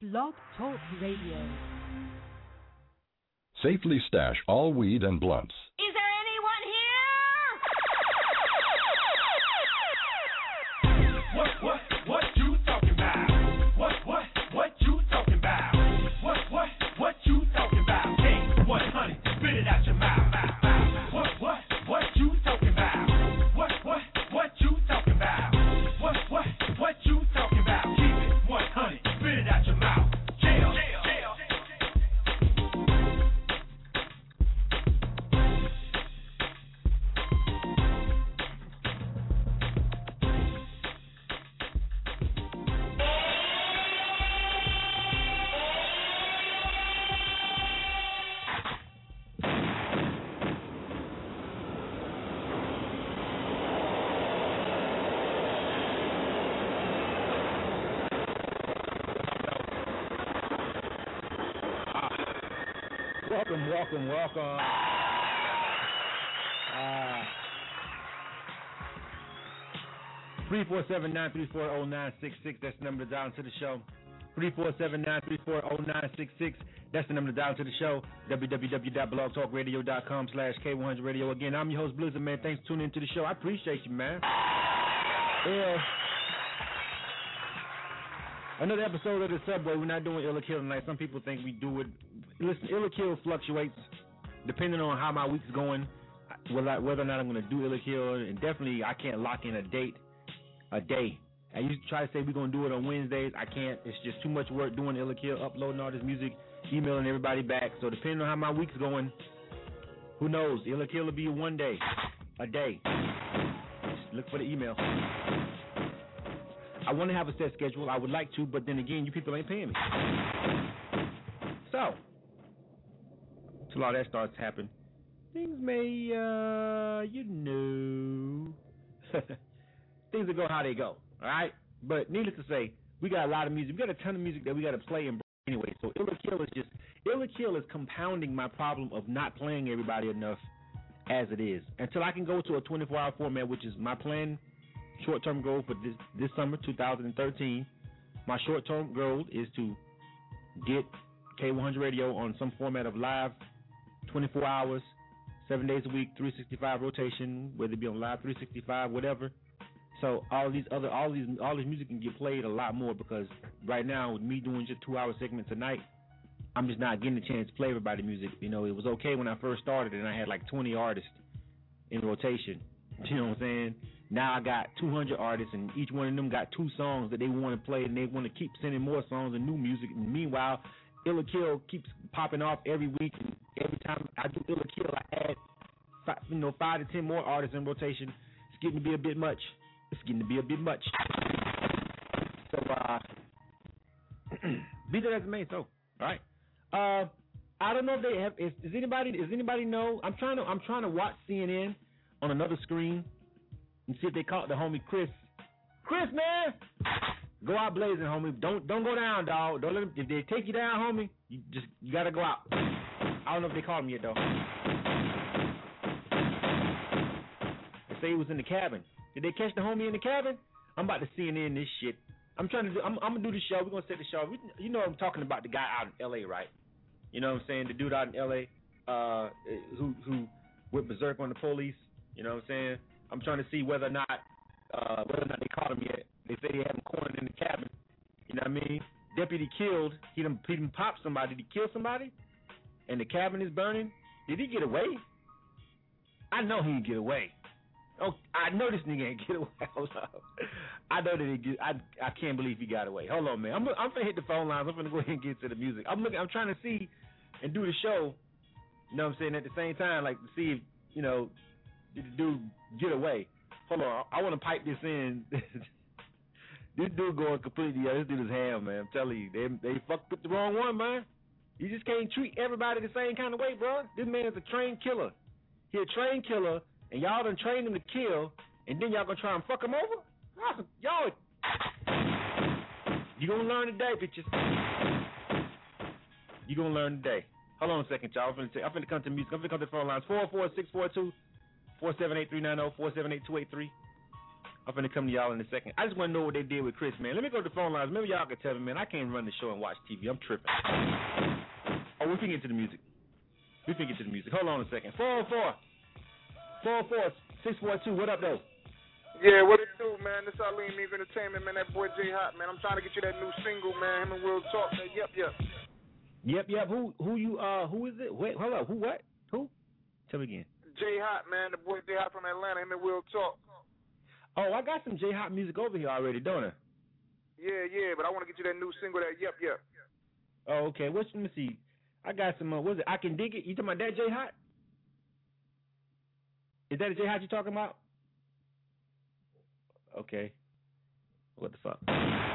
Blog Talk Radio. Safely stash all weed and blunts. Is there anyone here? What you talking about? What you talking about? What you talking about? Hey, 100, spit it out your mouth. What you talking about? What you talking about? What you talking about? Keep it 100, spit it out your mouth. Jail. Welcome. 347-934-0966. That's the number to dial into the show. 347-934-0966. That's the number to dial into the show. www.blogtalkradio.com/K100radio. Again, I'm your host, Blizzard, man. Thanks for tuning into the show. I appreciate you, man. Yeah. Another episode of the Subway. We're not doing Ill or Kill tonight. Some people think we do it. Listen, Ill or Kill fluctuates depending on how my week's going, whether or not I'm going to do Ill or Kill. And definitely, I can't lock in a day. I used to try to say we're going to do it on Wednesdays. I can't. It's just too much work doing Ill or Kill, uploading all this music, emailing everybody back. So depending on how my week's going, who knows? Ill or Kill will be one day, a day. Just look for the email. I want to have a set schedule. I would like to, but then again, you people ain't paying me. So, till all that starts to happen, things may, things will go how they go, all right? But needless to say, we got a lot of music. We got a ton of music that we got to play and anyway. So Ill or Kill is compounding my problem of not playing everybody enough as it is. Until I can go to a 24-hour format, which is my plan. Short-term goal for this summer, 2013. My short-term goal is to get K100 Radio on some format of live, 24 hours, 7 days a week, 365 rotation, whether it be on live, 365, whatever. So all this music can get played a lot more because right now with me doing just 2-hour segments a night, I'm just not getting a chance to play everybody's music. You know, it was okay when I first started and I had like 20 artists in rotation. You know what I'm saying? Now I got 200 artists, and each one of them got 2 songs that they want to play, and they want to keep sending more songs and new music. And meanwhile, Ill or Kill keeps popping off every week, and every time I do Ill or Kill, I add 5 to 10 more artists in rotation. It's getting to be a bit much. So, be that as it may. So, all right. I don't know if they have. Does anybody know? I'm trying to watch CNN on another screen and see if they caught the homie Chris. Chris, man, go out blazing, homie. Don't go down, dog. Don't let them. If they take you down, homie, you gotta go out. I don't know if they caught him yet though. They say he was in the cabin. Did they catch the homie in the cabin? I'm about to CNN this shit. I'm gonna do the show. We're gonna set the show. You know I'm talking about the guy out in L.A., right? You know what I'm saying? The dude out in L.A. Who went berserk on the police. You know what I'm saying? I'm trying to see whether or not they caught him yet. They say they have him cornered in the cabin. You know what I mean? Deputy killed. He done popped somebody. Did he kill somebody? And the cabin is burning. Did he get away? I know he didn't get away. Oh, I know this nigga ain't get away. Hold up. I know that he get. I can't believe he got away. Hold on, man. I'm finna hit the phone lines. I'm finna go ahead and get to the music. I'm trying to see and do the show. You know what I'm saying? At the same time, like to see if did the dude get away? Hold on, I want to pipe this in. This dude going completely. This dude is ham, man. I'm telling you, they fucked with the wrong one, man. You just can't treat everybody the same kind of way, bro. This man is a trained killer. He a trained killer, and y'all done trained him to kill, and then y'all gonna try and fuck him over? Y'all, you gonna learn today, bitches. You gonna learn today. Hold on a second, y'all. I'm finna come to music. I'm finna come to the phone lines. 44642. 478-390, 478-283. I'm finna come to y'all in a second. I just want to know what they did with Chris, man. Let me go to the phone lines. Maybe y'all can tell me, man. I can't run the show and watch TV. I'm tripping. Oh, we can get to the music. Hold on a second. 404-642. What up, though? Yeah, what it do, man? This Arlene Means Entertainment, man. That boy J Hot, man. I'm trying to get you that new single, man. Him and Will Talk. That Yep. Yep. Who is it? Wait, hold up. Who? What? Who? Tell me again. J Hot, man. The boy J Hot from Atlanta. Him and Will Talk. Oh, I got some J Hot music over here already, don't I? Yeah, but I want to get you that new single, that Yep. Oh, okay. Let me see. I got some. What is it? I Can Dig It. You talking about that J Hot? Is that the J Hot you talking about? Okay. What the fuck?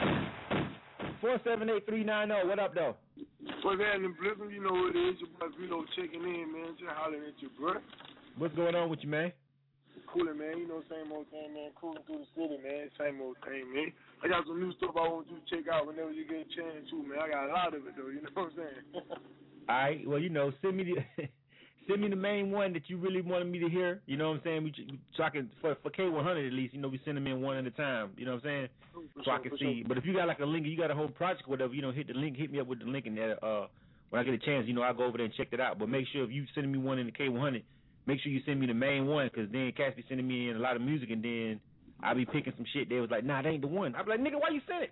478-390. What up, though? What's happening, Blizzard? You know what it is. Your boy Vito checking in, man. Just hollering at you, bro. What's going on with you, man? Coolin', man. You know, same old thing, man. Cruising through the city, man. Same old thing, man. I got some new stuff I want you to check out whenever you get a chance, too, man. I got a lot of it, though. You know what I'm saying? All right. Well, you know, send me the main one that you really wanted me to hear. You know what I'm saying? So I can, for K100 at least, you know, we send them in one at a time. You know what I'm saying? So I can see. But if you got like a link, you got a whole project or whatever, you know, hit the link, hit me up with the link, and that when I get a chance, you know, I'll go over there and check it out. But make sure if you sending me one in the K100, make sure you send me the main one, because then Cass be sending me in a lot of music, and then I'll be picking some shit. They was like, nah, that ain't the one. I'll be like, nigga, why you send it?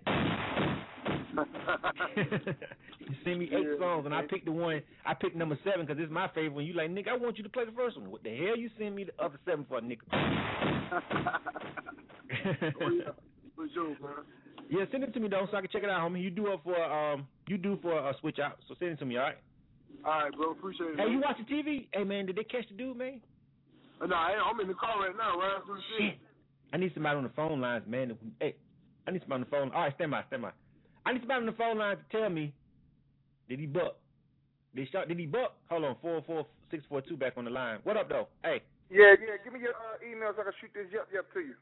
You send me 8 songs, and I pick the one. I pick number 7 because it's my favorite one. You like, nigga, I want you to play the first one. What the hell you send me the other 7 for, nigga? Oh, yeah. For sure, man. Yeah, send it to me, though, so I can check it out, homie. You do for a switch out, so send it to me, all right? All right, bro. Appreciate it. Hey, man. you watching TV? Hey, man, did they catch the dude, man? Nah, I'm in the car right now, right? Shit. I need somebody on the phone lines, man. Hey, I need somebody on the phone. All right, stand by. I need somebody on the phone line to tell me, did he buck? Did he buck? Hold on, 44642 back on the line. What up, though? Hey. Yeah. Give me your email so I can shoot this Yep to you.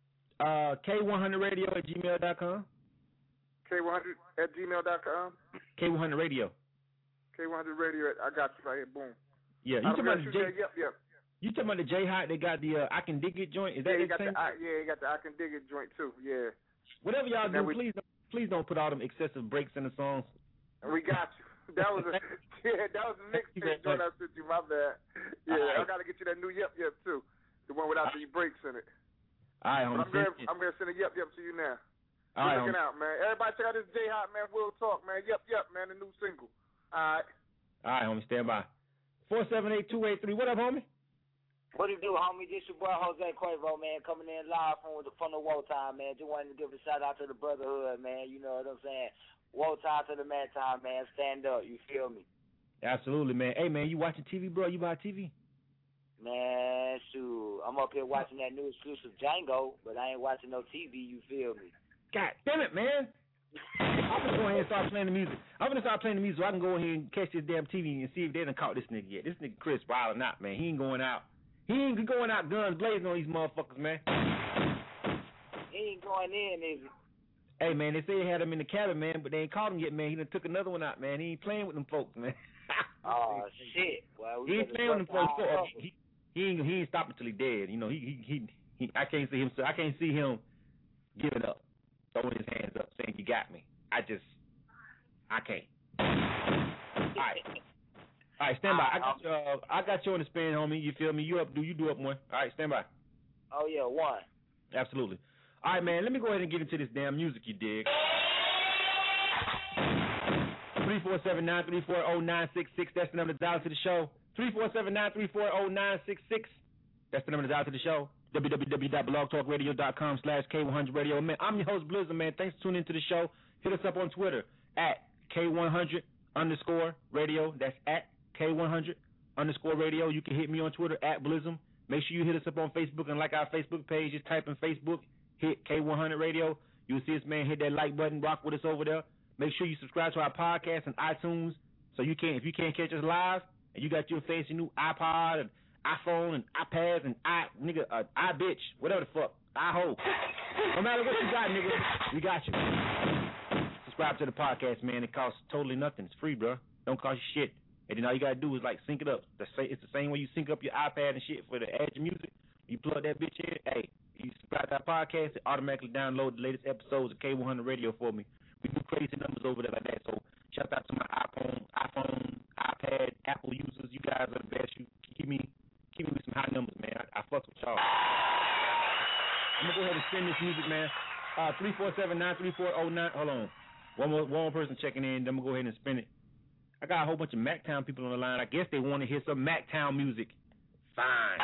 K100radio@gmail.com. K100@gmail.com. K100radio. K100radio. I got you right here. Boom. Yeah, you talking about the J? Yep. You talking about the J Hot? They got the I Can Dig It joint. Is that he the got same? he got the I Can Dig It joint too. Yeah. Whatever y'all do, please don't put all them excessive breaks in the songs. We got you. That was a mixtape joint I sent you. My bad. Yeah, right. I gotta get you that new Yep too, the one without the breaks in it. All right, I'm gonna send a Yep to you now. All right, looking out, man. Everybody check out this J Hot, man. Will Talk, man. Yep, man. The new single. All right, homie. Stand by. 478-283. What up, homie? What it do, homie? This your boy Jose Cuervo, man, coming in live from the Wartime, man. Just wanted to give a shout out to the brotherhood, man. You know what I'm saying? Wartime to the man time, man. Stand up. You feel me? Absolutely, man. Hey, man, you watching TV, bro? You buy TV? Man, shoot. I'm up here watching that new exclusive Django, but I ain't watching no TV. You feel me? God damn it, man. I'm gonna go ahead and start playing the music. I'm gonna start playing the music so I can go ahead and catch this damn TV and see if they done caught this nigga yet. This nigga Chris wild or not, man. He ain't going out. He ain't going out guns blazing on these motherfuckers, man. He ain't going in, is he? Hey, man, they say they had him in the cabin, man, but they ain't caught him yet, man. He done took another one out, man. He ain't playing with them folks, man. Oh, shit. Well, he ain't playing with them folks. He ain't stopping until he dead. You know, he I can't see him giving up, throwing his hands up, saying you got me. I can't. All right, stand by. I got you on the spin, homie. You feel me? You do up one. All right, stand by. Oh yeah, one. Absolutely. All right, man. Let me go ahead and get into this damn music. You dig? 347-934-0966. That's the number to dial to the show. 347-934-0966. That's the number to dial to the show. www.blogtalkradio.com/K100radio. Man, I'm your host, Blizzard, man. Thanks for tuning into the show. Hit us up on Twitter at K100_radio. That's at K100_radio. You can hit me on Twitter at Blizzum. Make sure you hit us up on Facebook and like our Facebook page. Just type in Facebook, hit K100 Radio. You'll see us, man. Hit that like button. Rock with us over there. Make sure you subscribe to our podcast on iTunes so if you can't catch us live and you got your fancy new iPod and iPhone and iPads and iBitch, whatever the fuck, iHo. No matter what you got, nigga, we got you. Subscribe to the podcast, man. It costs totally nothing. It's free, bro. Don't cost you shit. And then all you gotta do is like sync it up. It's the same way you sync up your iPad and shit for the Edge music. You plug that bitch in, hey, You subscribe to our podcast, it automatically download the latest episodes of K100 Radio for me. We do crazy numbers over there like that. So shout out to my iPhone, iPad, Apple users. You guys are the best. You keep me with some high numbers, man. I fuck with y'all. I'm gonna go ahead and spin this music, man. 347-934-09. Hold on. One more person checking in. Then I'm gonna go ahead and spin it. I got a whole bunch of MacTown people on the line. I guess they want to hear some MacTown music. Fine.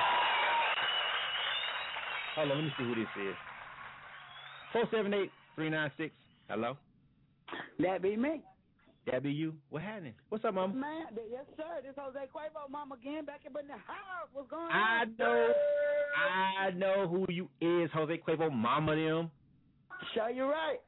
Hold on, let me see who this is. 478-396. Hello? That be me. That be you? What happening? What's up, Mama? Man, yes, sir. This Jose Quavo, Mama again, back up in the house. What's going I on? I know who you is, Jose Quavo, Mama them. Sure, you're right.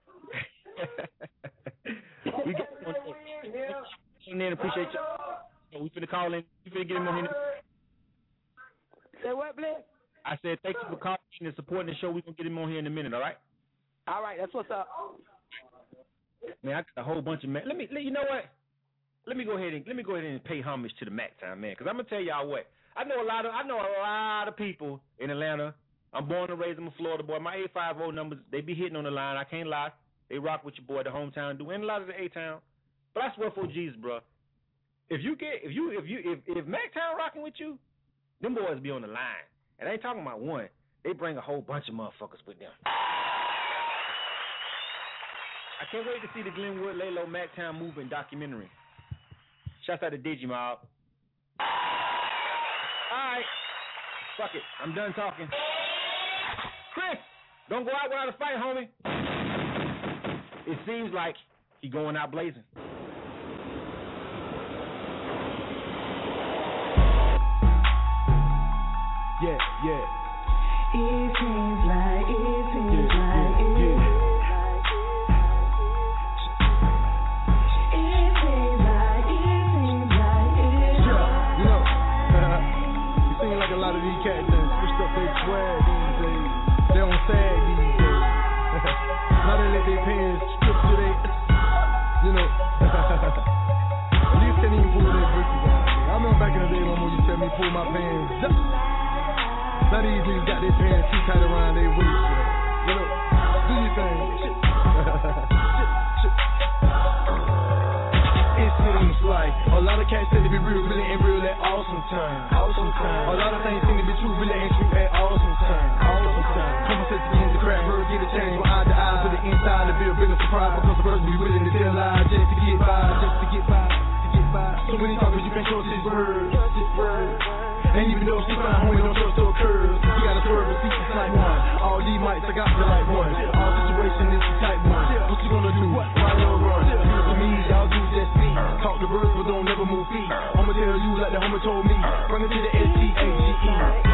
We get in there. Appreciate you. We finna call in. We finna get him on here. Say what, Bless? I said thank you for calling and supporting the show. We gonna get him on here in a minute. All right? All right, that's what's up. Man, I got a whole bunch of man. You know what? Let me go ahead and pay homage to the MacTown, man, because I'm gonna tell y'all what. I know a lot of people in Atlanta. I'm born and raised. I'm a Florida boy. My 850 numbers, they be hitting on the line. I can't lie. They rock with your boy, the hometown dude, and a lot of the A-town. But I swear for Jesus, bro. If MacTown rocking with you, them boys be on the line. And they ain't talking about one. They bring a whole bunch of motherfuckers with them. I can't wait to see the Glenwood Lalo MacTown movement documentary. Shouts out to Digimob. All right. Fuck it. I'm done talking. Chris, don't go out without a fight, homie. It seems like he going out blazing. Yeah. It seems like a lot of these cats done switched up their swag these days. They don't sag these days. Now they let their pants strip to they, at least can't even pull their britches out. I remember back in the day, my mom used to tell me pull my pants up. Now these niggas got their pants too tight around their waist. Do your thing. It seems like a lot of cats say to be real, really ain't real at awesome time. A lot of things seem to be true, really ain't true at awesome time. Conversation begins to crack, bird get a change from eye to eye, to the inside to be a bigger surprise because the person be willing to tell lies just to get by. So when he talking, you can't trust his words. And even though she fine, homie, don't trust her curves. You gotta swerve and see it's like one. All these mics, I got the like one. All situation is the type one. What you gonna do? Ride or run? To me, y'all do just me. Talk the birds, but don't never move feet. I'ma tell you like the homie told me. Bring it to the S-T-A-G-E.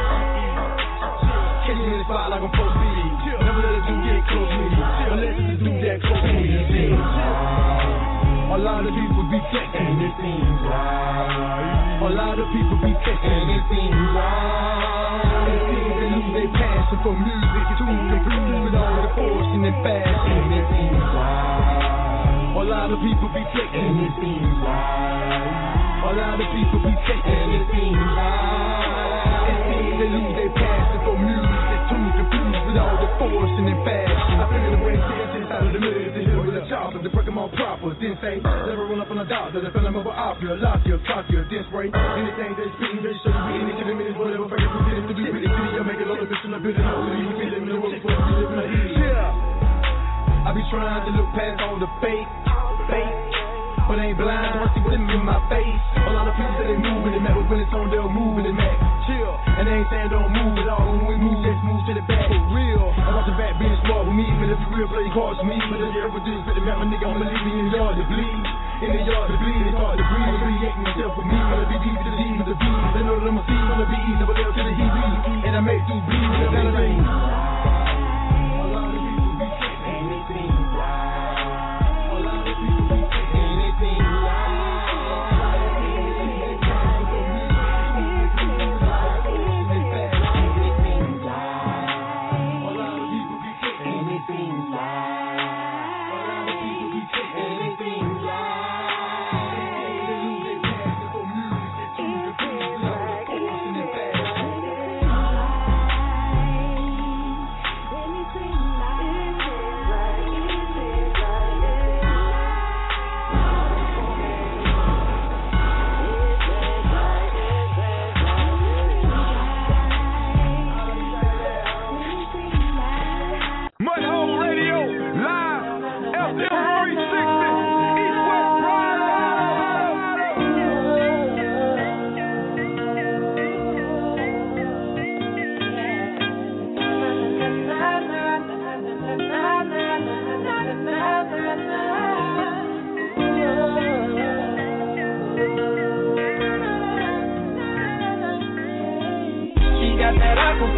Catch me in the spot like I'm supposed to be. Never let a dude get close to me. Unless it's a dude that close to me. A lot of people be flexing, it seems like. A lot of people be flexing, it seems like. It seems they lose their passion for music to improve with all the fortune and fashion, it seems like. A lot of people be flexing, it seems like. A lot of people be flexing, it seems like. It seems they lose their passion for music to improve with all the fortune and fashion. I feel the way to inside of the middle is the hill with a chopper to break them all proper. Then say, never run up on a doctor, they fell him over off you, lock you, cock you, then spray. Anything they spitting, they show you be in it to the minutes, whatever, fake it, forget it, to be with it, you'll make it all the bitch in the building, all the you feel it in the world, before you live in the heat. Yeah, I be trying to look past all the fake, but ain't blind once you put them in my face. A lot of people say they move in the Mac, but when it's on, they'll move in the Mac. Chill, and they ain't saying don't move at all. When we move, just move to the back. For real, I want the back being smart with me, but if you real play cards with me, but if you ever do fit the Mac, my nigga, I'ma leave me in the yard to bleed. In the yard to bleed, it's hard to breathe. I'm creating myself with me, wanna be deep to the deep with the beat. They know that I'ma see, wanna be easy, but they'll to the heat, and I make you bleed with the rain. A lot of people be saying anything. A lot of people be saying anything.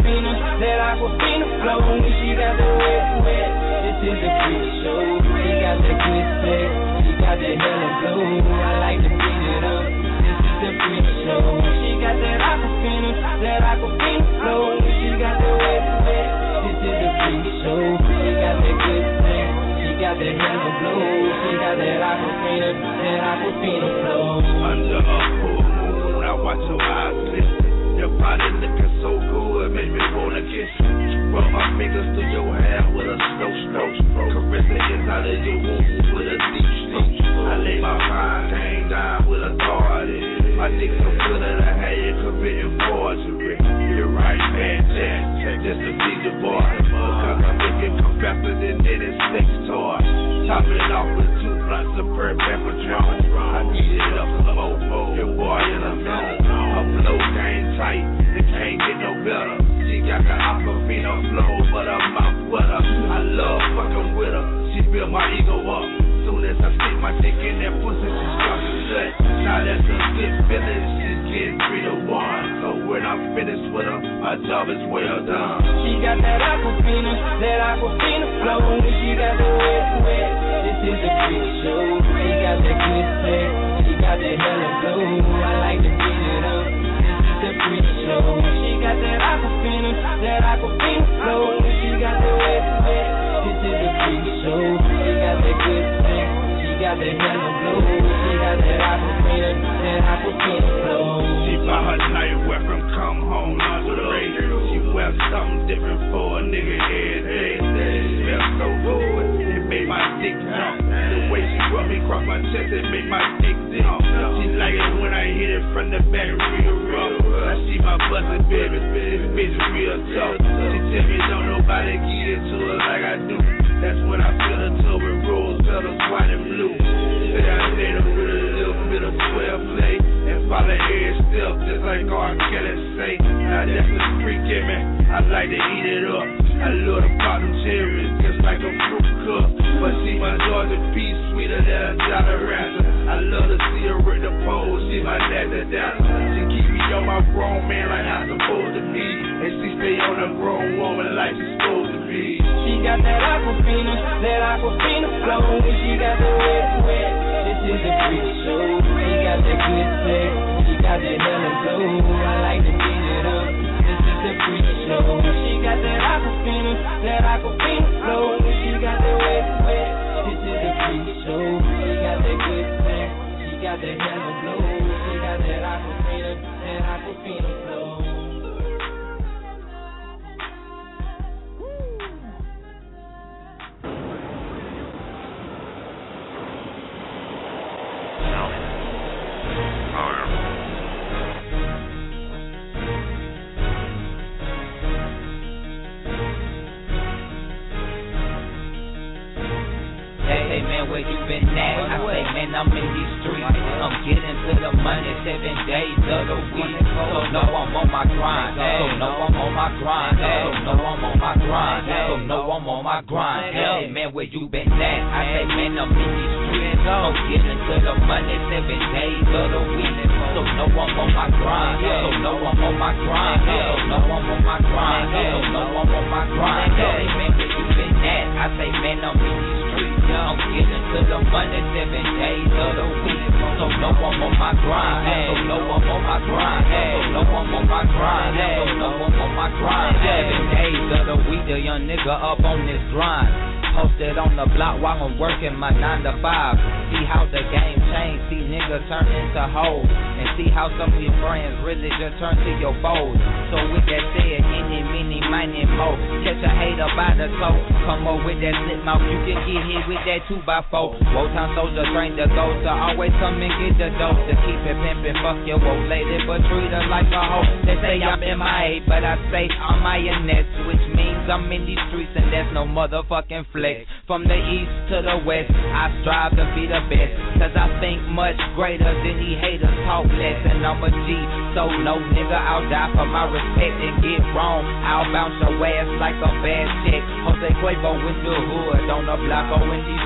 Aquafina, that Aquafina flow. When she got the wet, wet, this is a freak show. She got that good sex, she got that hella glow. I like to beat it up, this is a freak show. She got that Aquafina flow. When she got the wet, wet, this is a freak show. She got that good sex, she got that hella glow. She got that Aquafina flow. Under a full moon, I watch your eyes glisten. Your body looking so good, make me wanna kiss you. Rub my fingers through your hair with a slow stroke. Caress the inside of your womb with a deep stroke. I lay my fine thing down with authority. My dick so good that I had you committing forgery. You're right, fantastic, just to be the boy. Because I make it come faster than any sex toy. Top it off with 2 blunts of perfect Patron. I beat it up slow, your boy in a zone. Her flow game tight, it can't get no better. She got the Aquafina flow, but her mouth wetter. I love fucking with her, she built my ego up. Soon as I stick my dick in that pussy, she starts to nut. Now that's a good feeling, she's getting 3 to 1. So when I'm finished with her, my job is well done. She got that Aquafina flow. When she got the wet, wet, this is a freak show. She got that good sex, she got that hella glow. I like to beat it up, this is a freak show. She got that Aquafina flow. When she got the wet, wet, this is a freak show. She got that good sex, she got that hella glow. She got that Aquafina flow. She bought her night weapon, come home lingerie. She wears something different for a nigga every day. She smells so good, it made my dick jump. The way she rub me across my chest, it made my dick jump. She like it when I hit it from the back real rough. I see my busted baby, this bitch real tough. She tell me don't nobody get into her like I do. That's when I feel her toe with rose petals, white and blue. Say I made her with a little bit of 12 play and follow every step just like R. Kelly say. Now that's a freak in me, I like to eat it up. I love the bottom cherries just like a fruit cup. But see my Georgia Peach sweeter than a Jolly Rancher. I love to see her with the pole, she my daddy down. She keep me on my grown man like I'm supposed to be. And she stay on a grown woman like she's supposed to be. She got that Aquafina flow. When she got the wet, wet, this is a freak show. She got that good sex, she got that hella glow. I like to beat it up, this is a freak show. She got that Aquafina flow. When she got the wet, wet, this is a freak show. She got that good sex, she got that hella glow. She got that Aquafina flow. Hey man, where you been at? I say man, I'm in these streets. I'm getting to the money 7 days of the week. So know I'm on my grind. So know I'm on my grind. So know I'm on my grind. So know I'm on my grind. Hey man, where you been at? I say man, I'm in these streets. I'm getting to the money 7 days of the week. So know I'm on my grind. So know I'm on my grind. So know I'm on my grind. So know I'm on my grind. Hey man, where you been at? I say man, I'm in these streets. I'm getting to the money 7 days of the week. So know I'm on my grind. So know I'm on my grind. So know I'm on my grind. So know I'm on my grind. 7 days of the week, the young nigga up on this grind. Posted on the block while I'm working my 9 to 5. See how the game changed. See niggas turn into hoes. And see how some of your friends really just turn to your foes. So with that said, any, many, miny, mo. Catch a hater by the throat. Come over with that slip mouth. You can get hit with that 2x4. Wotan soldier trained to go. So always come and get the dope. To keep it pimpin', fuck your old lady, but treat her like a hoe. They say I'm MIA, but I say I'm INS, which means I'm in these streets and there's no motherfucking flex. From the east to the west, I strive to be the best. Cause I think much greater than these haters talk less. And I'm a G, so no nigga, I'll die for my respect. And get wrong, I'll bounce your ass like a bad check. Jose Cuervo in the hood, on the block or in these streets.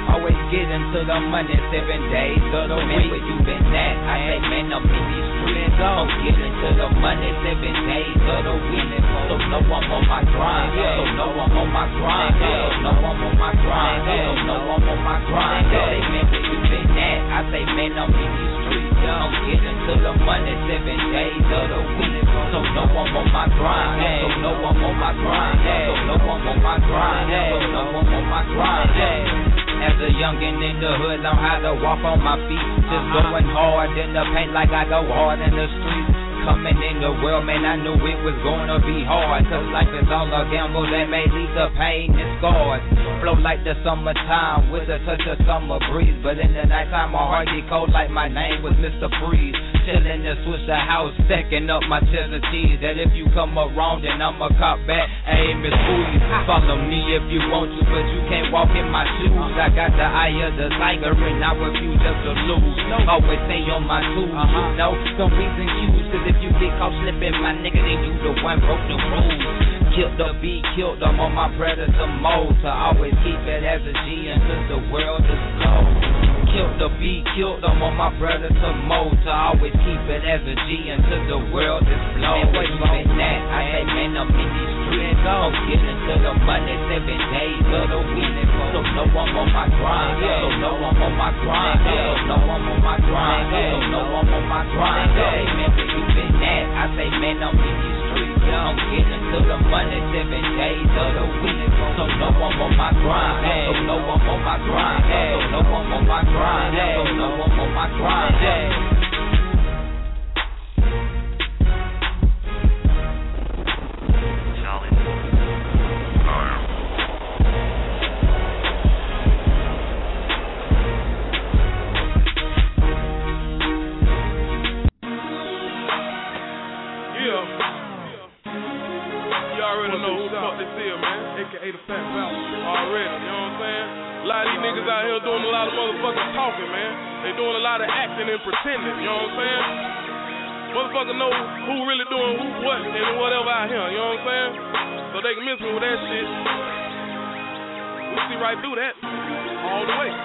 Always getting to the money 7 days of the week. Where you been at? I say, man, I'm in these streets. I'm getting to the money 7 days of the week. So no, I'm on my grind. So no, I'm on my grind. So no, I'm on my grind. So no, I'm on my grind. Say, man, where you been at? I say, man, I'm in these streets. I'm getting to the money 7 days of the week. So no, I'm on my grind. So no, I'm on my grind. So no, I'm on my grind. So no, I'm on my grind. As a youngin' in the hood, learn how to walk on my feet. Just going hard in the paint like I go hard in the streets. Coming in the world, man, I knew it was gonna be hard. Cause life is all a gamble that may lead to pain and scars. Flow like the summertime with a touch of summer breeze. But in the nighttime, my heart get cold like my name was Mr. Freeze. Chillin' to switch the house, stacking up my cheddar cheese. That if you come around, then I'ma cop back. Hey, Miss Booty, follow me if you want to, but you can't walk in my shoes. I got the eye of the tiger, and I refuse just to lose. Always stay on my tools, you know, some reason cues. Cause if you get caught slipping, my nigga, then you the one broke the rules. Killed the beat, killed them on my predator mode. To always keep it as a G until the world is slow. Killed the beat, killed them on my predator mode. To always keep it as a G until the world is slow. Man, where you been at? I say, man, I'm in these streets. I'm getting to the money 7 days of the week. So no, I'm on my grind. So no, I'm on my grind. So no, I'm on my grind. So no, I'm on my grind. Hey, man, where you been at? I say, man, I'm in these streets. I'm getting to the money 7 days of the week. So no, I'm on my grind. So no, I'm on my grind. So no, I'm on my grind. So no, I'm on my grind. AKA the Fat Valley, already, you know what I'm saying? A lot of these niggas out here doing a lot of motherfucking talking, man. They doing a lot of acting and pretending, you know what I'm saying? Motherfuckers know who really doing who, what, and whatever out here, you know what I'm saying? So they can miss me with that shit. We see right through that, all the way.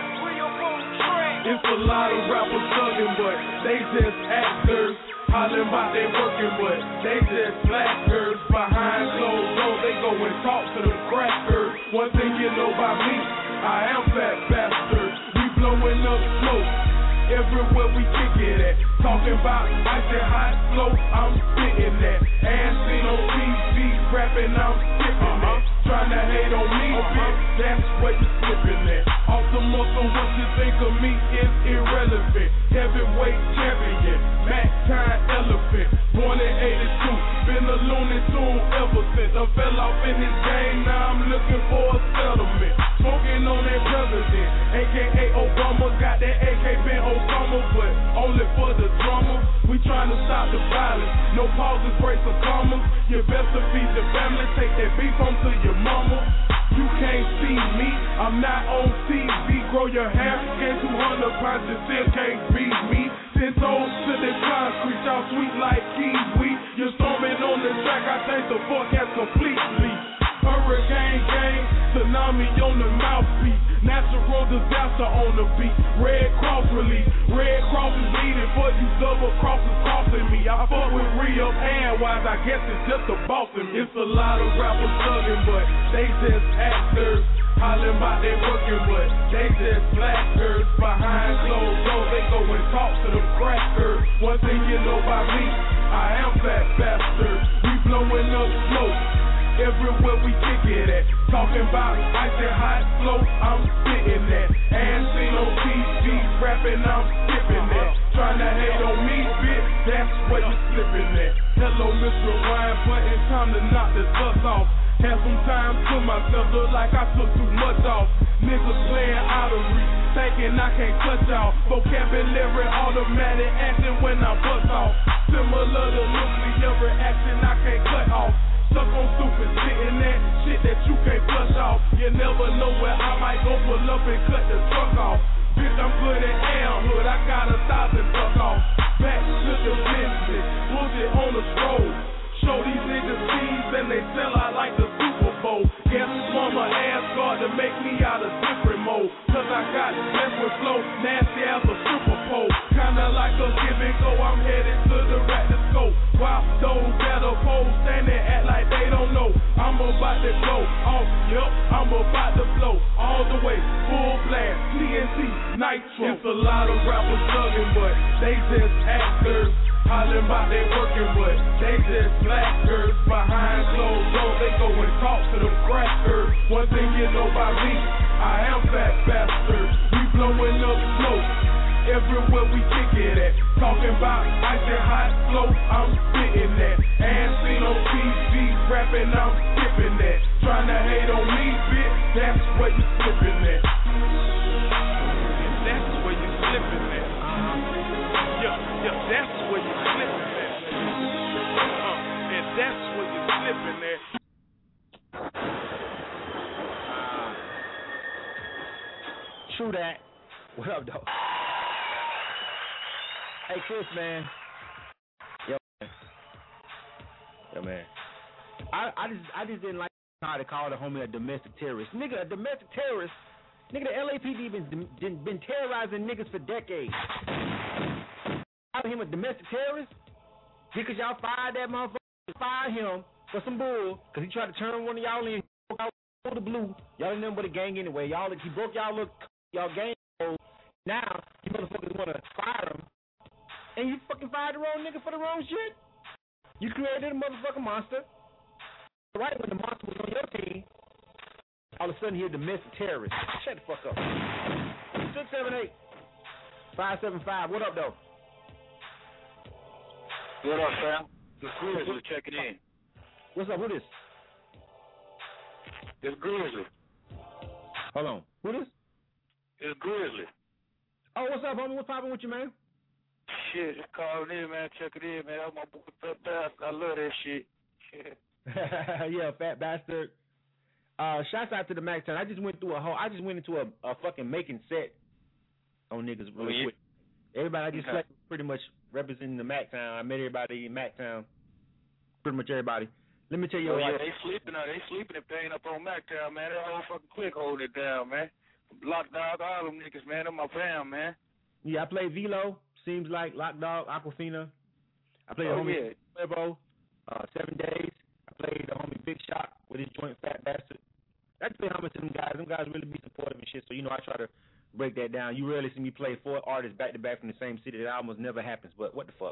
It's a lot of rappers thugging, but they just actors. Hollering about they working, but they just blackers. Behind closed doors, they go and talk to the crackers. One thing you know about me, I am Fat Bastard. We blowing up smoke everywhere we kick it at. Talking about ice and hot flow, I'm spitting that. And seen on TV, rapping, I'm skipping that. Trying to hate on me, bitch, that's where you slipping at. Off the muscle, what you think of me is irrelevant. Heavyweight champion, Mac Time Elephant. Born in 82, been a Looney Tune ever since. I fell off in this game, now I'm looking for a settlement. Smoking on that president, aka Obama. Got that AK been Osama, but only for the drama. We trying to stop the violence, no pauses, breaks or commas. You best to feed the family, take that beef home to your mama. You can't see me, I'm not on TV. Grow your hair, gain 200 pounds, you still can't beat me. 10 toes to the concrete, y'all sweet like kiwi. You're storming on the track, I think the forecast completely. Hurricane gang, tsunami on the mouthpiece. Natural disaster on the beat. Red Cross relief. Red Cross is needed for you double crosses crossing me. I fuck with real and wise, I guess it's just a bossing. It's a lot of rappers thugging, but they just actors. Hollering about they working, but they just blackers. Behind closed doors, they go and talk to the crackers. One thing you know about me, I am Fat Bastard. We blowing up smoke everywhere we kick it at. Talking about ice and hot flow, I'm spitting that. And seen on TV, rapping, I'm skipping that. Trying to hate on me, bitch, that's where you slipping at. Hello, Mr. Wine Button, time to knock this bus off. Had some time to myself, look like I took too much off. Niggas playing out of reach, thinking I can't touch off. Vocabulary automatic action when I bust off. Similar to nuclear reaction, I can't cut off. Stuck on stupid shit in that shit that you can't flush off. You never know where I might go pull up and cut the truck off. Bitch, I'm good at Hood, I got 1,000 buck off. Back to the business, bullshit on the stroll. Show these niggas keys and they sell out like the Super Bowl. Guess mama asked God to make me out of different mode. Cause a give and go, I'm headed to the rack to scope. While those that are pole standing act like they don't know. I'm about to go off, yup, I'm about to blow all the way, full blast, TNT, nitro. It's a lot of rappers thugging, but they just actors. Hollering about they working, but they just slackers. Behind closed doors, they go and talk to them crackers. One thing you know about me, I am Fat Bastard. We blowing up smoke everywhere we kick it at. Talking about ice and hot flow, I'm spitting that. And seen on TV, rapping, I'm skipping that. Trying to hate on me, bitch, that's where you slipping at. And that's where you slipping at. Yeah, that's where you slipping at. And that's where you slipping at. True that. What up, though? Hey, Chris, man. Yo, man. I just didn't like how to call the homie a domestic terrorist. Nigga, a domestic terrorist. Nigga, the LAPD been terrorizing niggas for decades. Him a domestic terrorist because y'all fired that motherfucker. Fired him for some bull because he tried to turn one of y'all in. Out the blue. Y'all ain't nothing but a gang anyway. He broke y'all gang. Now you motherfuckers want to fire him, and you fucking fired the wrong nigga for the wrong shit. You created a motherfucking monster. Right when the monster was on your team, all of a sudden you're a domestic terrorist. Shut the fuck up. 678-575. What up, though? What up, fam? The Grizzly checking in. What's up? Who this? It's Grizzly. Hold on. Who this? It's Grizzly. Oh, what's up, homie? What's poppin' with you, man? Shit, just calling in, man. Checking in, man. I'm my boy Fat Bastard. I love that shit. Yeah, Fat Bastard. Shouts out to the Mac Town. I just went into a fucking making set on niggas really quick. Everybody I just selected pretty much representing the Mac Town. I met everybody in Mac Town. Pretty much everybody. Let me tell you yeah, they sleeping now. They sleeping and paying up on Mac Town, man. That whole fucking clique holding it down, man. Lock Dog, all them niggas, man. They're my fam, man. Yeah, I played Velo, seems like, Lock Dog, Aquafina. I played the homie Pueblo, 7 Days. I played the homie Big Shot with his joint Fat Bastard. I just play homage to them guys. Them guys really be supportive and shit, so, I try to break that down. You rarely see me play 4 artists back-to-back from the same city. That almost never happens, but what the fuck?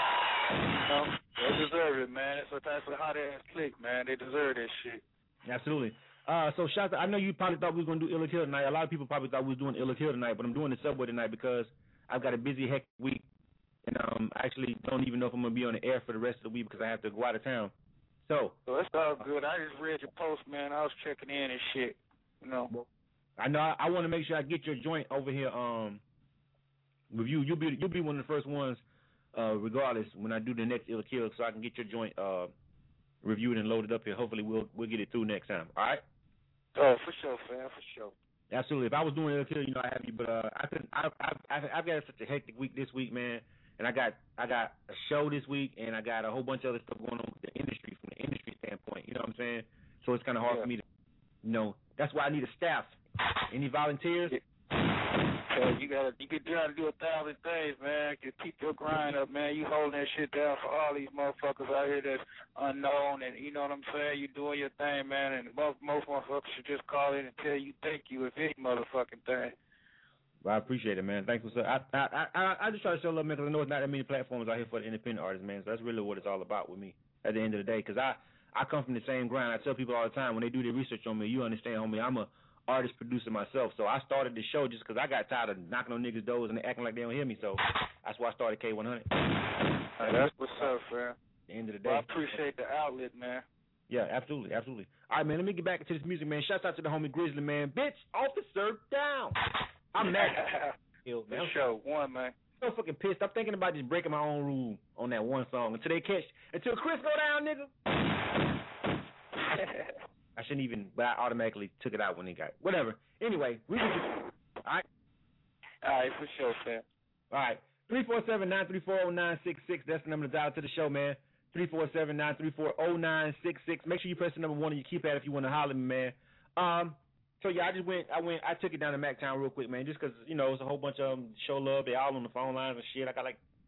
They deserve it, man. That's a hot-ass clique, man. They deserve that shit. Absolutely. So, shout out, I know you probably thought we was going to do Illa Kill tonight. A lot of people probably thought we was doing Illa Kill tonight, but I'm doing the Subway tonight because I've got a busy, hectic week, and I actually don't even know if I'm going to be on the air for the rest of the week because I have to go out of town. So it's all good. I just read your post, man. I was checking in and shit, I know I want to make sure I get your joint over here with you. You'll be one of the first ones, regardless, when I do the next Illa Kill, so I can get your joint reviewed and loaded up here. Hopefully we'll get it through next time. All right? Oh, for sure, fam, for sure. Absolutely. If I was doing Illa Kill, I have you, but I've got such a hectic week this week, man. And I got a show this week, and I got a whole bunch of other stuff going on with the industry from the industry standpoint. You know what I'm saying? So it's kind of hard for me to, that's why I need a staff. Any volunteers? You try to do 1,000 things, man. You keep your grind up, man. You holding that shit down for all these motherfuckers out here that's unknown, and you know what I'm saying? You doing your thing, man. And most motherfuckers should just call in and tell you thank you if any motherfucking thing. Well, I appreciate it, man. Thanks for I just try to show love, man, because I know it's not that many platforms out here for the independent artists, man. So that's really what it's all about with me at the end of the day. Because I come from the same grind. I tell people all the time when they do their research on me, you understand, homie, I'm a artist producer myself. So I started the show just because I got tired of knocking on niggas' doors and they acting like they don't hear me. So that's why I started K100. That's what's up, fam. At the end of the day. Well, I appreciate the outlet, man. Yeah, absolutely, absolutely. All right, man, let me get back into this music, man. Shouts out to the homie Grizzly, man. Bitch, officer down. I'm mad. For sure, one, man. I'm so fucking pissed. I'm thinking about just breaking my own rule on that one song until Chris go down, nigga. I shouldn't even, but I automatically took it out when he got it. Whatever. Anyway, we can just, all right? All right, for sure, fam. All right. 347-934-0966. That's the number to dial to the show, man. 347-934-0966. Make sure you press the number 1 and you keep that if you want to holler at me, man. So yeah, I took it down to MacTown real quick, man, just because, it's a whole bunch of them show love. They all on the phone lines and shit. I got like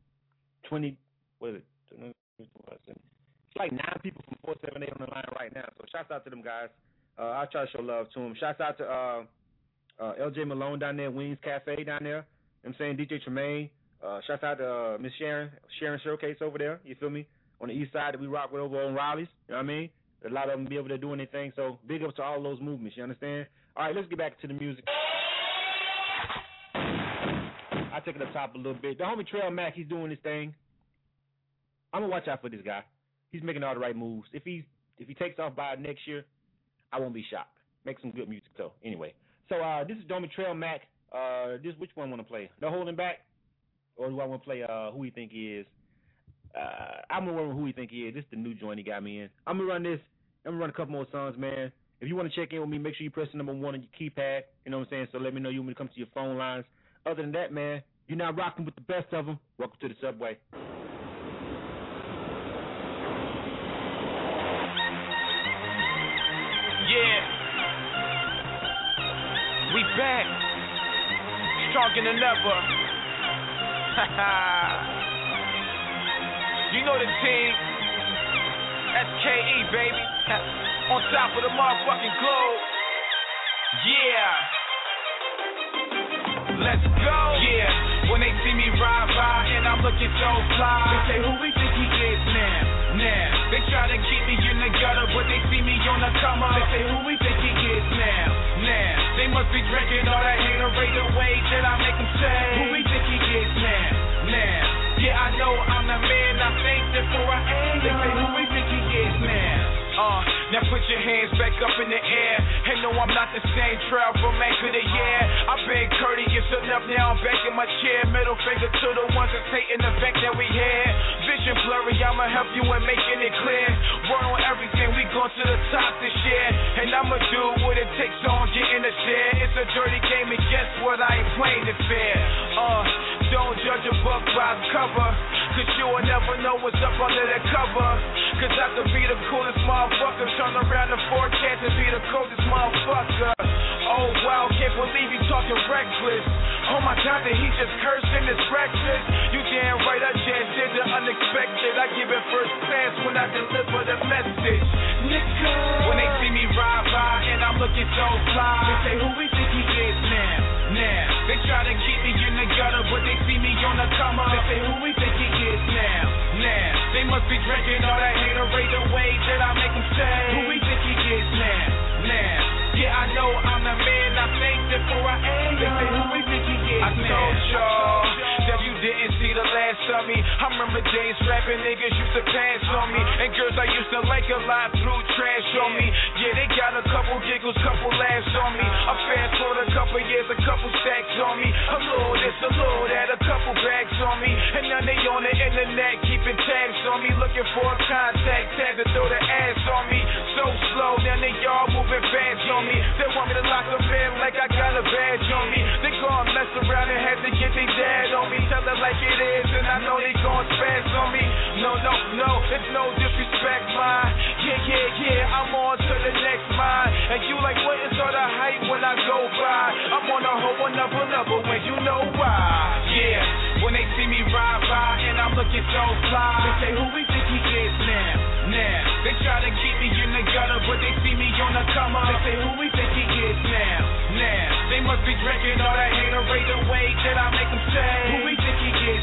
20. What is it? It's like 9 people from 478 on the line right now. So shouts out to them guys. I'll try to show love to them. Shouts out to LJ Malone down there, Wings Cafe down there. You know what I'm saying? DJ Tremaine. Shouts out to Miss Sharon Showcase over there. You feel me? On the east side that we rock with over on Raleigh's. You know what I mean? A lot of them be over there doing their thing. So big up to all those movements. You understand? All right, let's get back to the music. I took it up top a little bit. The homie Trail Mac, he's doing his thing. I'm gonna watch out for this guy. He's making all the right moves. If he takes off by next year, I won't be shocked. Make some good music though. Anyway, so this is Domi Trail Mac. Which one I want to play? No Holding Back, or do I want to play Who We Think He Is? I'm gonna run Who We Think He Is. This is the new joint he got me in. I'm gonna run this. I'm gonna run a couple more songs, man. If you want to check in with me, make sure you press the number 1 on your keypad. You know what I'm saying? So let me know you when it comes to your phone lines. Other than that, man, you're now rocking with the best of them. Welcome to the Subway. Yeah, we back, stronger than ever. You know the team, SKE baby, on top of the motherfucking globe. Yeah, let's go. Yeah, when they see me ride by and I'm looking so fly, they say who we think he is now. They try to keep me in the gutter, but they see me on the come up. They say who we think he is now. They must be drinking all that haterade away that I make them say who we think he is now. Yeah, I know I'm the man, I think therefore I am. They say who we think he is now. Now put your hands back up in the air. And no, I'm not the same trail from Mac of the year. I've been courteous enough, now I'm back in my chair. Middle finger to the ones that's hating the fact that we here. Vision blurry, I'ma help you in making it clear. Word on everything, we going to the top this year. And I'ma do what it takes on getting the share. It's a dirty game and guess what, I ain't playing it fair. Don't judge a book by its cover, cause you'll never know what's up under that cover. Cause I could be the coolest motherfucker, turn around the forecast and be the coldest motherfucker. Oh wow, can't believe you talking reckless. Oh my god, that he just cursing this breakfast. You damn right, I just did the unexpected. I give it first class when I deliver the message. Nigga, when they see me ride by and I'm looking so fly, they say who we think he is now. They try to keep me in the gutter, but they see me on the come up. They say who we think he is now. They must be drinking all that haterade away that I make them say who we think he is now. Yeah, I know I'm the man, I think therefore I am. They say who we think he is now. I told y'all that you didn't see the last of me. I remember days rapping niggas used to pass on me, and girls I used to like a lot threw trash on me. Yeah, they got a couple giggles, couple laughs on me. I fast forward a couple years, a couple stacks on me. A little this, a little that, a couple bags on me. And now they on the internet, keeping tabs on me, looking for a contact tag to throw the ass on me. So slow, now they all moving fast on me. They want me to lock them in like I got a badge on me. They gon' mess around and have to get their dad on me. Tell it like it is, and I know they gon' spaz on me. No, it's no disrespect, mine. Yeah, I'm on to the next mine. And you like, what is all the hype when I go by? I'm on a whole another level when you know why. Yeah, when they see me ride by and I'm looking so fly, they say who we think he is now. They try to keep me in the gutter, but they see me on the come up. They say who we think he is now. They must be drinking all that haterade away that I make them say who we think he is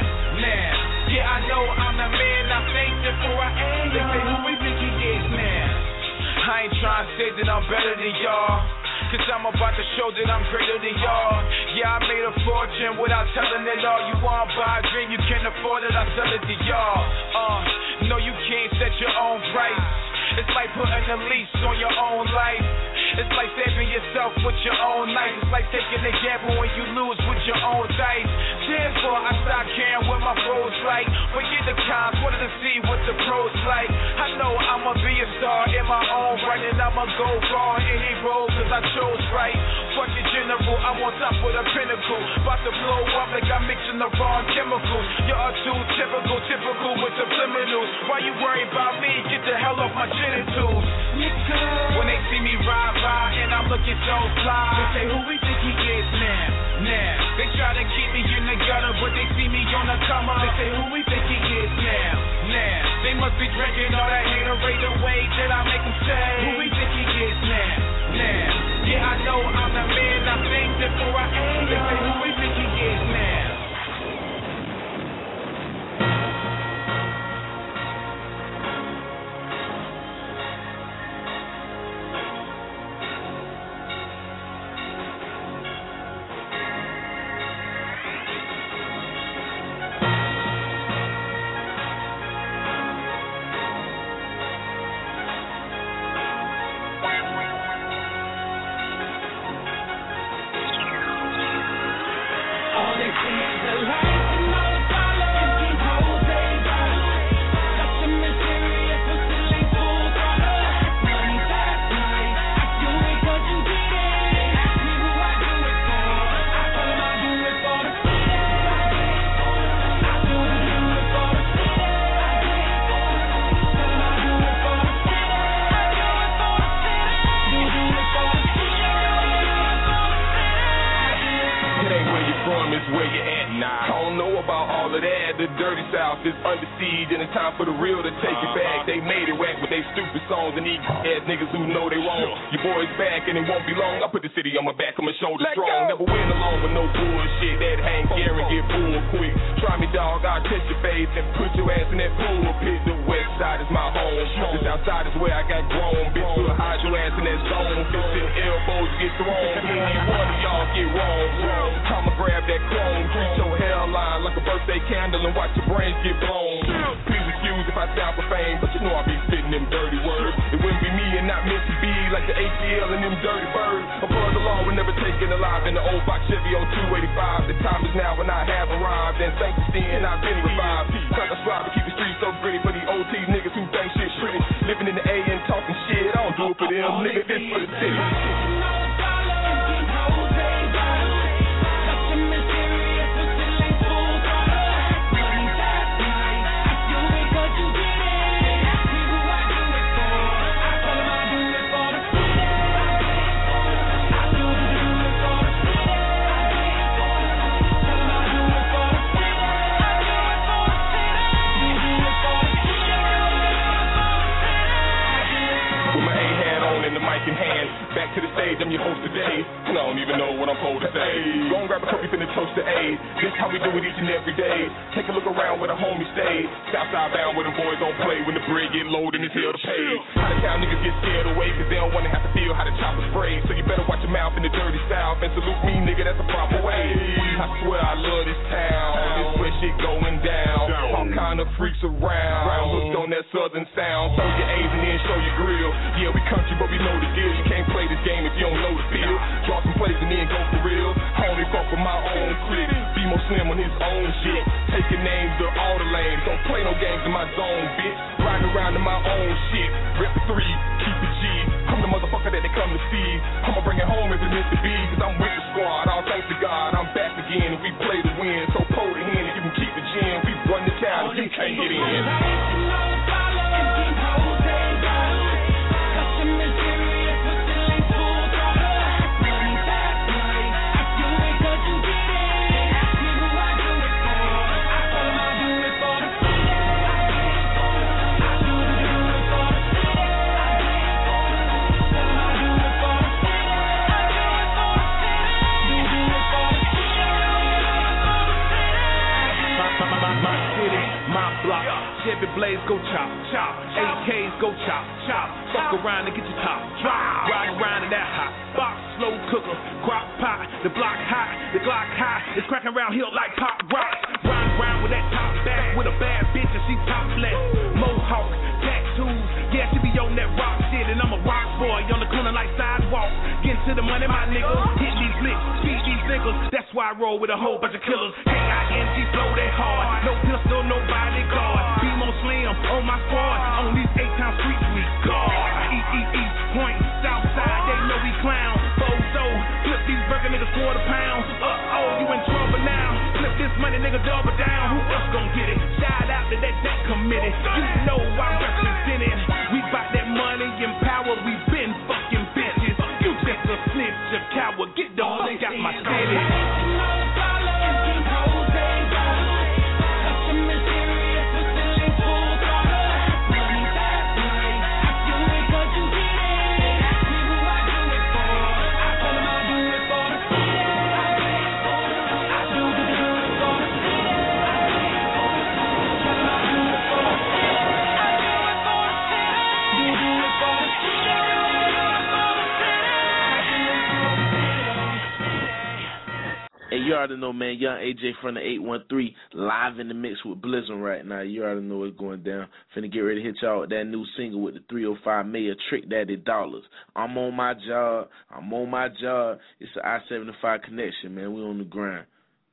now. Yeah, I know I'm the man, I think therefore I am. They say who we think he is now. I ain't trying to say that I'm better than y'all, cause I'm about to show that I'm greater than y'all. Yeah, I made a fortune without telling it all. You want to buy a dream, you can't afford it, I sell it to y'all. No, you can't set your own price. It's like putting a lease on your own life. It's like saving yourself with your own knife. It's like taking a gamble when you lose with your own dice. Therefore, I stopped caring what my pros like. Forget the cons, wanted to see what the pros like. I know I'ma be a star in my own right, and I'ma go far in any role cause I chose right. Fuck the general, I'm on top of the pinnacle. About to blow up like I'm mixing the wrong chemicals. Y'all too typical with subliminals. Why you worry about me? Get the hell off my genitals. When they see me ride by and I'm looking so fly, they say who we think he is now. They try to keep me in the the gutter, but they see me on the come up. They say, who we think he is now? Now, they must be drinking all that haterade away that I make them say, who we think he is now? Now, yeah, I know I'm the man, I think before I am. They say, who we think he is now? For the real to take it back. They made it whack with they stupid songs and these ass niggas who know they wrong. Your boy's back and it won't be long. I put the city on my back, on my shoulder strong. Never win along with no bullshit. That Hank Aaron get full quick. Try me, dog, I'll touch your face and put your ass in that pool pit. The west side is my home. This outside is where I got grown. Bitch, we'll hide your ass in that zone. Fist and elbows get thrown. Any one of y'all get wrong. I'ma grab that chrome. Treat your hairline like a birthday candle and watch your brains get blown. Please excuse if I sound profane, but you know I be spitting them dirty words. It wouldn't be me and not Missy B like the ATL and them dirty birds. Above the law, we're never taken alive in the old box Chevy on 285. The time is now when I have arrived, and thanks to Steen, I've been revived. Try to strive to keep the streets so gritty for the OT niggas who think shit pretty. Living in the A and talking shit, I don't do it for them, nigga, this for the city. In hand, back to the stage, I'm your host today. And I don't even know what I'm supposed to say. Go and grab a cup, you finna toast to A. This how we do it each and every day. Take a look around where the homies stay. Southside bound where the boys don't play. When the bread get low, then it's hell to pay. Out of town niggas get scared away, cause they don't wanna have to feel how the chopper spray. So you better watch your mouth in the dirty south and salute me, nigga, that's the proper way. I swear I love this town. This where shit going down. All kind of freaks around. Hooked on that southern sound. Throw your A's and then show your grill. Yeah, we country, but we know the deal. You can't play this game if you don't know the field. Draw some plays and then go for real. I only fuck with my own clique. Be more slim on his own shit. Taking names to all the lanes. Don't play no games in my zone, bitch. Riding around in my own shit. Rip the 3, keep it G. I'm the motherfucker that they come to see. I'ma bring it home if it meant to be. Cause I'm with the squad. All thanks to God, I'm back again. And we play to win. So pull the hand and you can keep the gin. We run the town and you can't get in. Chevy Blaze go chop, chop. AKs go chop, chop. Fuck around and get your top drop. Ride around in that hot box, slow cooker, crock pot. The block hot, the Glock high. It's cracking around here like pop rocks. Ride around with that top back with a bad bitch and she topless. Mohawk, tattoos, yeah she be on that rock shit and I'm a rock boy on the corner like sidewalk. Getting to the money, my nigga. Hit these licks, feed these niggas. That's why I roll with a whole bunch of killers. K-I-N-G flow that hard. No pistol, no bodyguard. More slim on my squad, on these 8-town streets we guard. East Point, Southside, they know we clown. Bozo, flip these burger niggas $quarter pound. You in trouble now. Flip this money, nigga, double down. Who else gon' get it? Shout out to that committee. You know I represent it. We bout that money and power. We been fucking bitches. You just a snitch, a coward. Get the fuck out my city. already know, man. Young AJ from the 813, live in the mix with Blizzard right now. You already know what's going down. Finna get ready to hit y'all with that new single with the 305 Mayor Trick Daddy Dollars. I'm on my job. I'm on my job. It's the I-75 connection, man. We on the grind.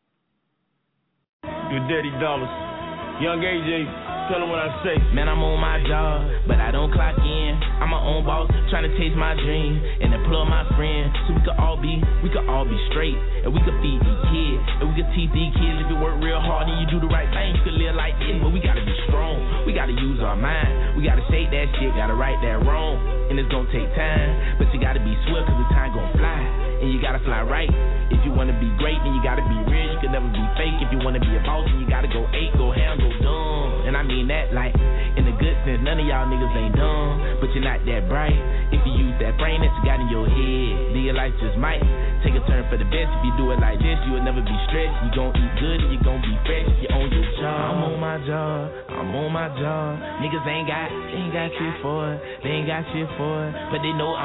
Your Daddy Dollars. Young AJ, tell him what I say. Man, I'm on my job, but I don't clock in. I'm my own boss, trying to chase my dream and employ my friends, so we could all be straight, and we could feed these kids, and we could teach these kids. If you work real hard and you do the right thing, you could live like this. But we gotta be strong, we gotta use our mind, we gotta shake that shit, gotta right that wrong, and it's gonna take time, but you gotta be swift, cause the time gonna fly, and you gotta fly right. If you wanna be great, then you gotta be real, you can never be fake. If you wanna be a boss, then you gotta go 8, go ham, go dumb. And I mean that like in the good sense. None of y'all niggas ain't dumb, but you're not that bright. If you use that brain that you got in your head, then your life just might take a turn for the best. If you do it like this, you will never be stressed. You gon' eat good and you gon' be fresh if you own your job. I'm on my job, I'm on my job. Niggas ain't got shit for it, they ain't got shit for it, but they know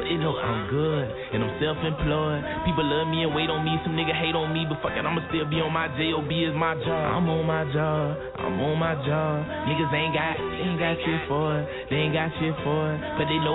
I'm good, and I'm self-employed. People love me and wait on me, some nigga hate on me, but fuck it, I'ma still be on my job. Is my job. I'm on my job, I'm on my job. Niggas ain't got shit for it, they ain't got shit for it, but they know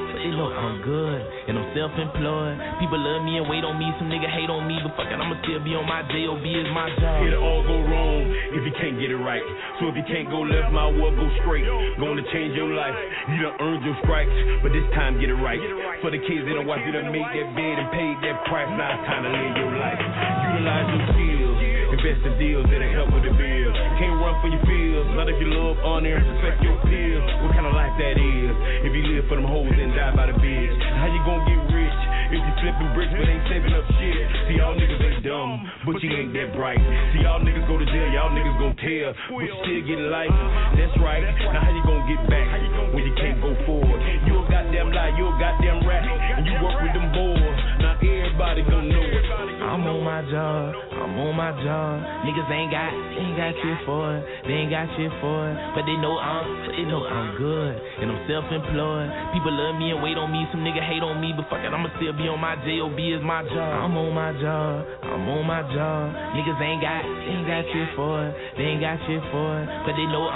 I'm good, and I'm self-employed. People love me and wait on me, some nigga hate on me, but fuck it, I'ma still be on my job. Is my job. It'll all go wrong if you can't get it right. So if you can't go left, my word go straight. Gonna change your life. You done earned your stripes, but this time get it right. For the kids that don't watch, you done made that bed and paid that price. Now it's time to live your life. Utilize your skills, invest in deals that'll help with the bills. Can't run for your feels, not if you love, honor, and respect your peers. What kind of life that is? If you live for them hoes and die by the bitch, how you gonna get rich if you flipping bricks but ain't saving up shit? See, y'all niggas ain't dumb, but you ain't that bright. See, y'all niggas go to jail, y'all niggas gon' tell, but you still get life. That's right. Now how you gonna get back when you can't go forward? You a goddamn lie, you a goddamn rat, and you work with them boys. Now everybody gon' know it. I'm on my job, I'm on my job. Niggas ain't got shit for it, they ain't got shit for it, but they know I'm good, and I'm self-employed. People love me and wait on me, some nigga hate on me, but fuck it, I'ma still be on my job. Is my job. I'm on my job, I'm on my job. Niggas ain't got shit for it, they ain't got shit for it, but they know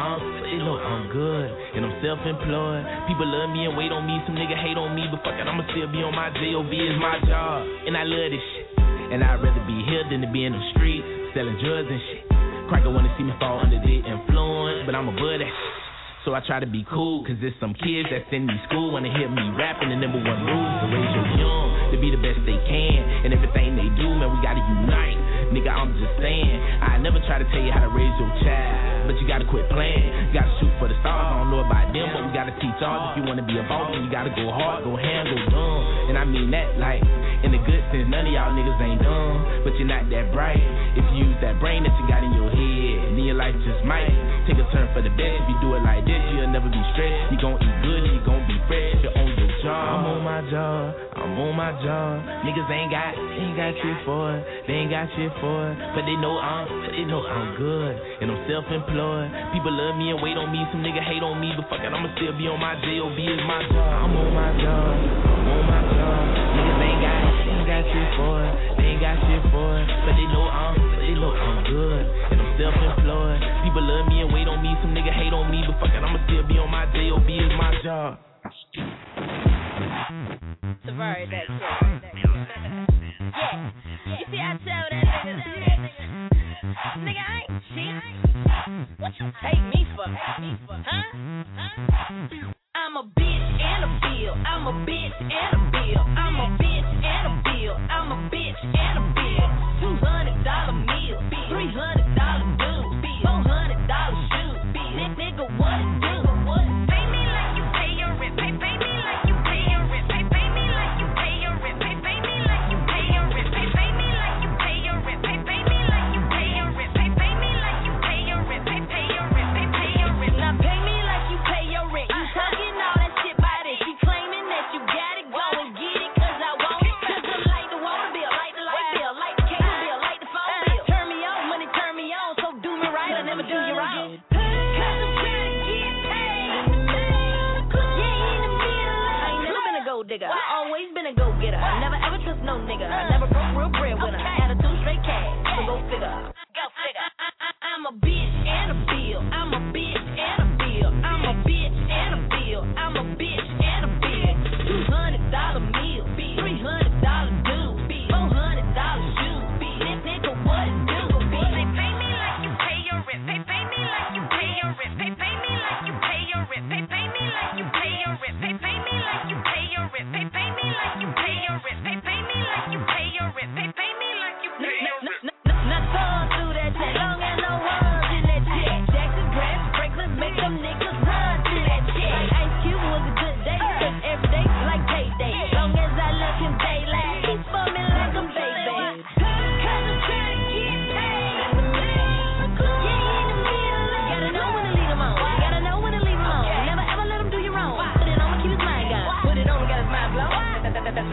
I'm good, and I'm self-employed. People love me and wait on me, some nigga hate on me, but fuck it, I'ma still be on my job. Is my job, and I love this shit, and I'd rather be here than to be in the street selling drugs and shit. Cracker wanna see me fall under the influence, but I'm above that shit. So I try to be cool, cause there's some kids that's in me school wanna hear me rapping. The number one rule is to raise your young to be the best they can, and everything they do, man, we gotta unite. Nigga, I'm just saying, I never try to tell you how to raise your child, but you gotta quit playing. You gotta shoot for the stars. I don't know about them, but we gotta teach ours. If you wanna be a boss, then you gotta go hard, go hand, go dumb. And I mean that like in the good sense. None of y'all niggas ain't dumb, but you're not that bright. If you use that brain that you got in your head, then your life just might take a turn for the best. If you do it like this, you'll never be stressed. You gon' eat good and you gon' be fresh. You're on your job. I'm on my job, I'm on my job. Niggas ain't got shit for it, they ain't got shit for it, but they know I'm good, and I'm self-employed. People love me and wait on me, some nigga hate on me, but fuck it, I'ma still be on my job. Is my job. I'm on my job, I'm on my job. Niggas ain't got shit for it, they ain't got shit for it, but they know I'm good, and I'm self-employed. People love me and wait on me, some nigga hate on me, but fuck it, I'ma still be on my job. Is my job. Sorry, that's yeah. You see, I tell that nigga, I ain't cheap. What you take me for? Huh? I'm a bitch and a bill. I'm a bitch and a bill. I'm a bitch and a bill. I'm a bitch and a bill. $200 meal, $300 dues, $400 shoes. Nigga, what it do? Pay me like you pay your rent. Pay me like you pay your rent. Pay me like you pay your rent. Pay me like you pay your rent. Pay me like you pay your rent. Pay me like you pay your rent. Pay me like you pay your rent. Pay your rent. Pay your rent. Now pay me like you pay your rent. You talking all that shit by this. You claiming that you got it. Go and get it, cause I want it. Cause I like the water bill, like the light bill, like the cable bill, like the phone bill. Turn me on, money turn me on. So do me right, I never do you wrong. Digger. I always been a go-getter. I never ever trust no nigga. I never broke real bread with her. Attitude straight cash.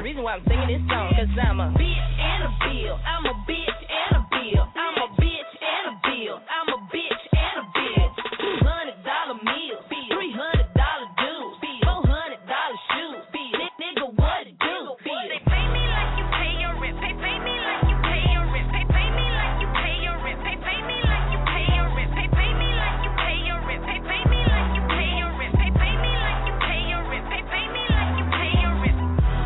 reason why I'm singing this song. Cause I'm a bitch and a bill. I'm a bitch and a bill. I'm a bitch and a bill. I'm a bitch and a bill. $200 meal, $300 dues, $400 shoes. Nigga, what it do? They pay me like you pay your rent. Pay me like you pay your rent. Pay me like you pay your rent. Pay me like you pay your rent. Pay me like you pay your rent. Pay me like you pay your rent. Pay me like you pay your rent. Pay me like you pay your rent.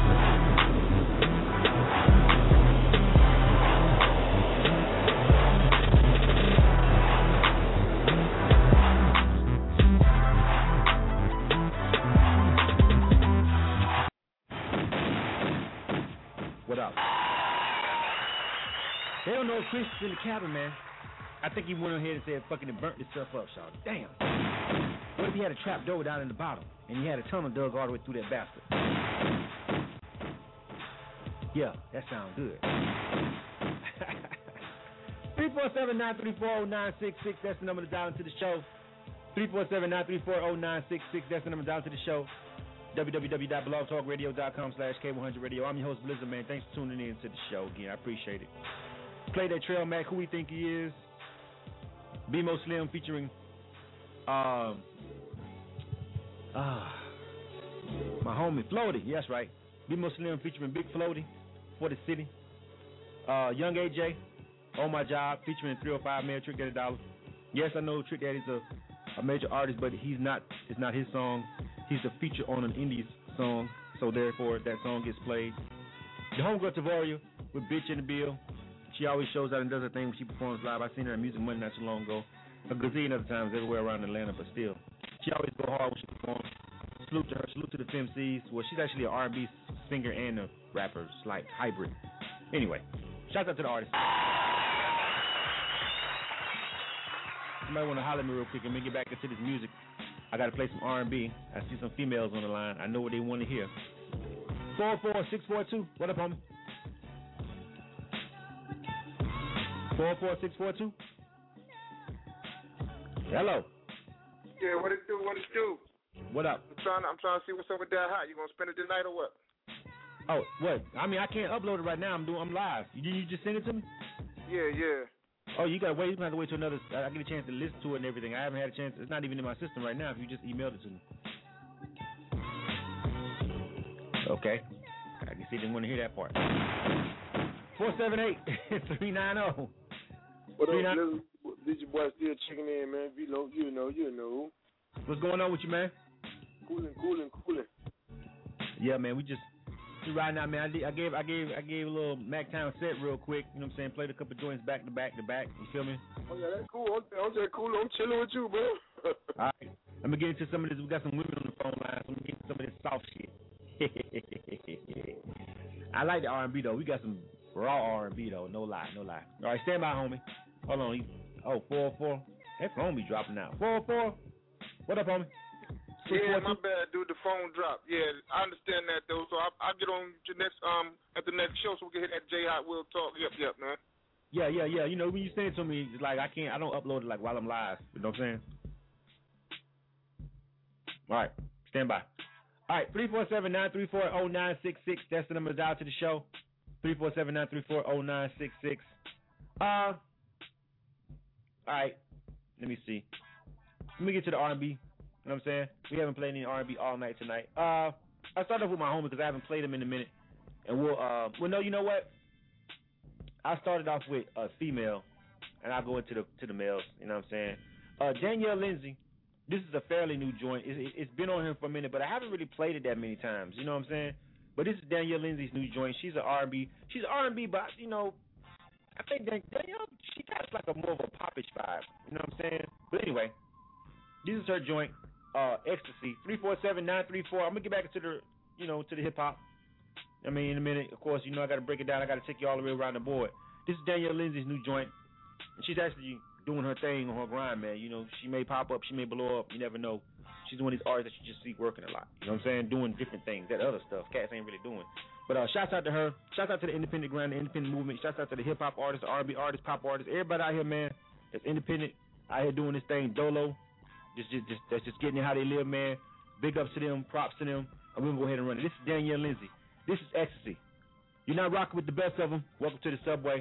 What up? They don't know Chris is in the cabin, man. I think he went ahead and said fucking and burnt himself up, Sean. Damn. What if he had a trap door down in the bottom and he had a tunnel dug all the way through that bastard? Yeah, that sounds good. 347-934-0966, that's the number to dial into the show. 347-934-0966, that's the number to dial into the show. www.blogtalkradio.com/K100Radio. I'm your host, Blizzard, man. Thanks for tuning in to the show again. I appreciate it. Play that Trail Mac, who we think he is. BMO Slim featuring my homie Floaty. Yes, right. BMO Slim featuring Big Floaty for the city. Young AJ, On My Job featuring 305 Mayor Trick Daddy Dollar. Yes, I know Trick Daddy's a major artist, but it's not his song. He's a feature on an indies song, so therefore that song gets played. The homegirl Tavaria with Bitch in the Bill. She always shows out and does her thing when she performs live. I seen her at Music Monday not too long ago. A gazillion other times everywhere around Atlanta, but still. She always go hard when she performs. Salute to her. Salute to the FMCs. Well, she's actually an R&B singer and a rapper. It's like hybrid. Anyway, shout out to the artist. Somebody want to holler at me real quick and let me get back into this music. I got to play some R&B. I see some females on the line. I know what they want to hear. 44642. What up, homie? 44642. Hello. Yeah, what it do? What it do? What up? I'm trying to see what's up with that hot. You gonna spend it tonight or what? Oh, what? I mean, I can't upload it right now. I'm live. You just send it to me? Yeah. Oh, you gotta wait. You have to wait till another. I get a chance to listen to it and everything. I haven't had a chance. It's not even in my system right now. If you just emailed it to me. Okay. I guess you didn't want to hear that part. 478-390. What up, Blizzard? This your boy still checking in, man. Velo, you know. What's going on with you, man? Cooling. Yeah, man. We right now, man. I gave a little Mactown set real quick. You know what I'm saying? Played a couple joints back to back. You feel me? Oh yeah, that's cool. I'm just cool. I'm chilling with you, bro. All right. Let me get into some of this. We got some women on the phone line. So let me get into some of this soft shit. I like the R&B though. We got some raw R&B though. No lie. All right, stand by, homie. Hold on. 404. That phone be dropping out. 404. What up, homie? Yeah, my bad, dude. The phone dropped. Yeah, I understand that though. So I'll get on to next at the next show so we can hit that J Hot Will Talk. Yep, man. Yeah. You know, when you send it to me, it's like I don't upload it like while I'm live. You know what I'm saying? All right, stand by. All right, 347-934-0966. That's the number to dial to the show. 347-934-0966. All right, let me see. Let me get to the R&B. You know what I'm saying? We haven't played any R&B all night tonight. I started off with my homie because I haven't played him in a minute. And no, you know what? I started off with a female, and I'll go into the males. You know what I'm saying? Danielle Lindsay. This is a fairly new joint. It's been on here for a minute, but I haven't really played it that many times. You know what I'm saying? But this is Danielle Lindsay's new joint. She's an R&B. She's R&B, but you know, I think Danielle, she got like a more of a popish vibe. You know what I'm saying? But anyway, this is her joint, Ecstasy. 347-934. I'm gonna get back into the hip hop. I mean, in a minute, of course, you know I gotta break it down. I gotta take you all the way around the board. This is Danielle Lindsay's new joint, and she's actually doing her thing on her grind, man. You know, she may pop up, she may blow up. You never know. She's one of these artists that you just see working a lot. You know what I'm saying? Doing different things. That other stuff cats ain't really doing. But shouts out to her. Shouts out to the independent grind, the independent movement. Shouts out to the hip hop artists, the R&B artists, pop artists, everybody out here, man, that's independent, out here doing this thing dolo. That's just getting it how they live, man. Big ups to them, props to them. And we're gonna go ahead and run it. This is Danielle Lindsay. This is Ecstasy. You're not rocking with the best of them. Welcome to the subway.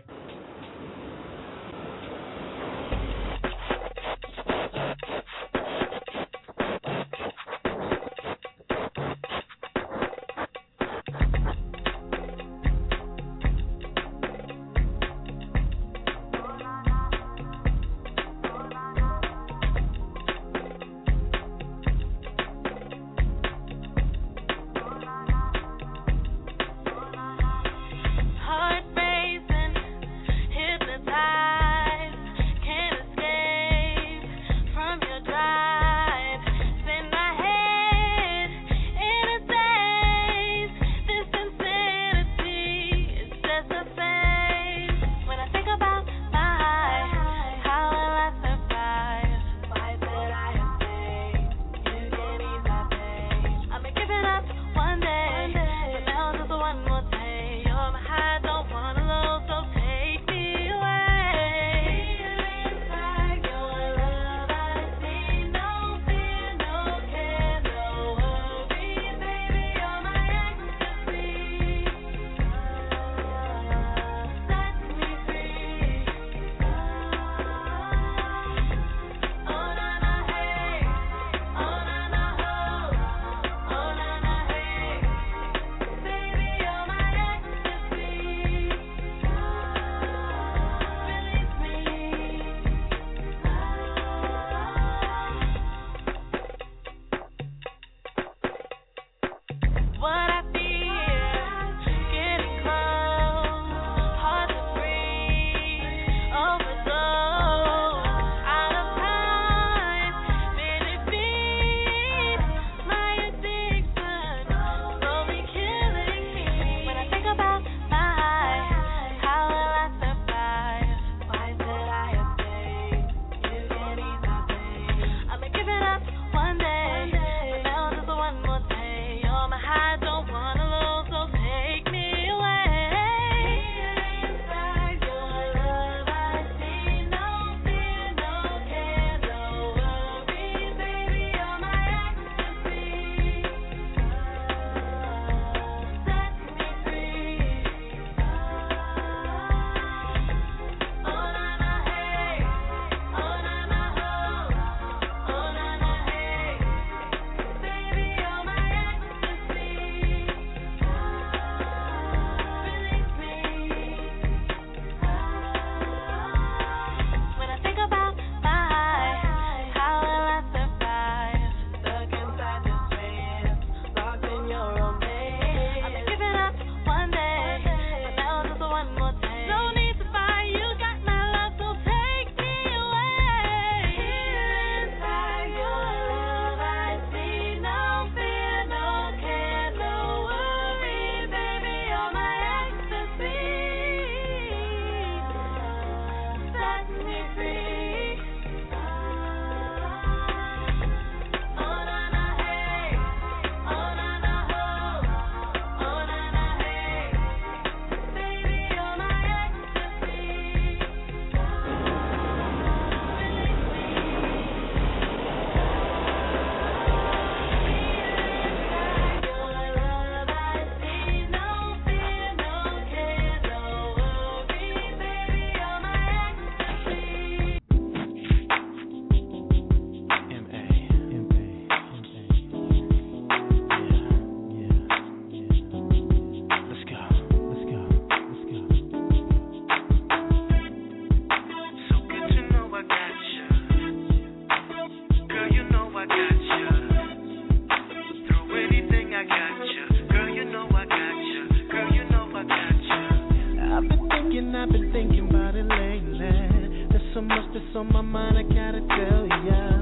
on my mind, I gotta tell ya.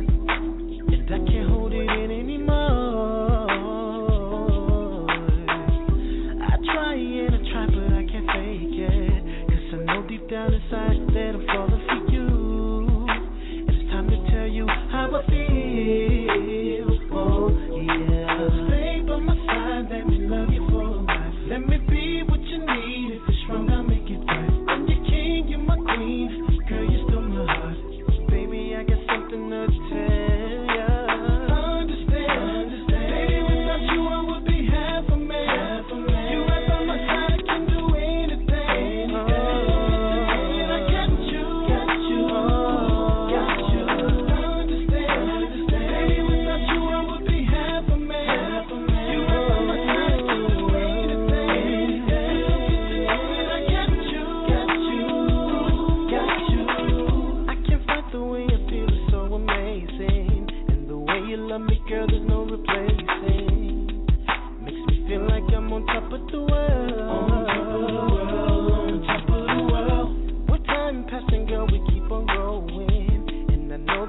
And I can't hold it in anymore. I try and I try, but I can't fake it. 'Cause I know deep down inside that I'm falling for you. And it's time to tell you how I feel. Oh, yeah. Stay by my side, let me love you for life. Let me be what you need. If it's wrong, I'll make it right. I'm your king, you're my queen. Girl, you stole my heart. Baby, I got something to tell ya. Understand. Baby, without you, I would be half a man.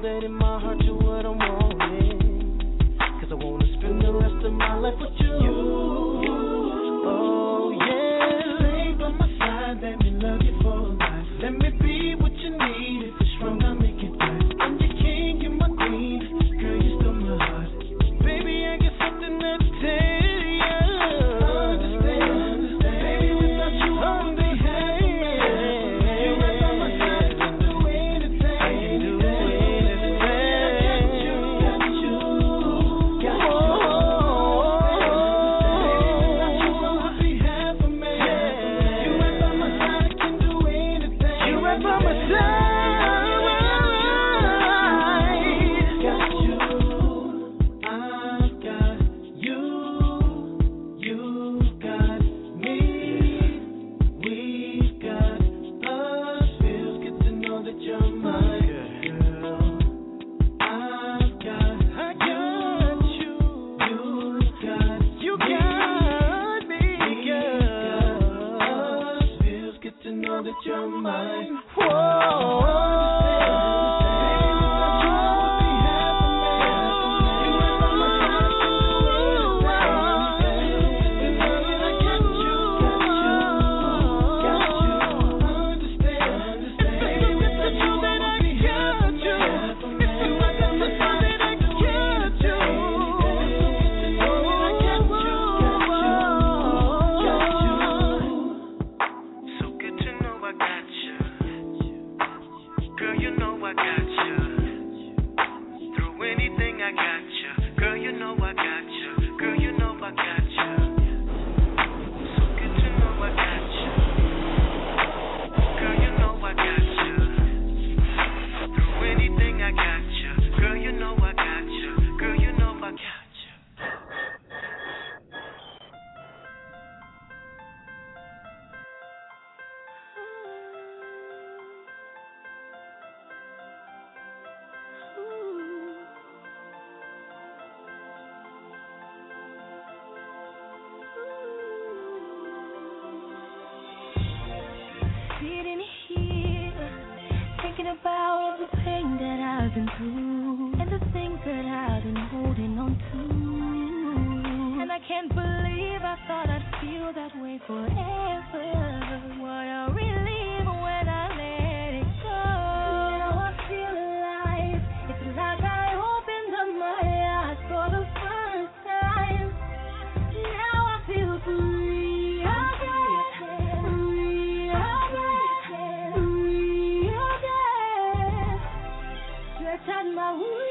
that in my heart you're what I'm wanting. Cause I wanna spend the rest of my life with you. Oh yeah. Stay by my side, let me love you for life. Let me be what you need. If it's wrong, I'll make it right. I'm your king, you're my queen. Girl, you stole my heart. Baby, I got something to tell you. Understand. Baby, without you, I wouldn't be happy. You right by my side, I can do anything. I can do anything. Got you. Baby, without you, I would be half a man. You right by my side, I can do anything. You right by my side. You're mine. Sitting here, thinking about the pain that I've been through and the things that I've been holding on to. And I can't believe I thought I'd feel that way forever. What a relief when I let it go. Now I feel alive. It's like I opened up my eyes for the first time. Now I feel free. Turn my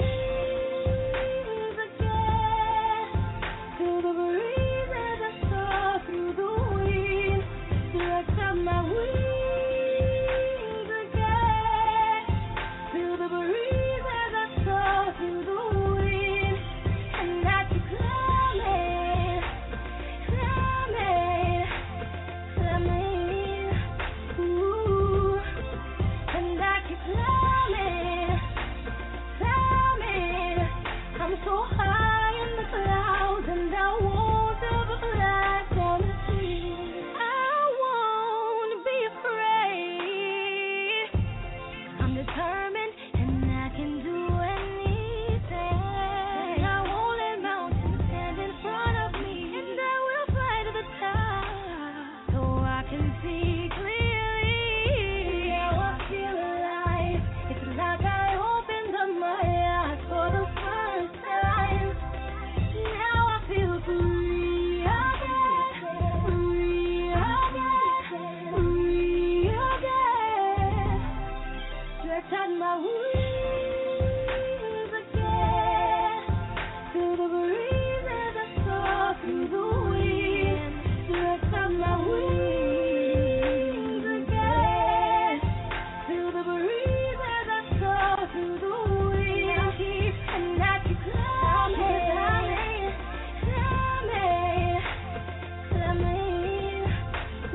wings again to the breeze as I saw through the wind. Turn my wings again to the breeze as I saw through the wind. And I keep climbing, climbing, climbing, ooh. And I keep climbing. I'm so high in the clouds and I won't ever fly from the sea. I won't be afraid. I'm determined and I can do anything. I won't let mountains stand in front of me, and I will fly to the top so I can see clearly. Now I feel alive. It's like I opened up my eyes for the first time. Now I feel free again, free again, free again. Stretch out my wings again to the breeze as I saw through the wind. Stretch out my wings again to the breeze as I saw through the wind. And I keep climbing, climbing, climbing,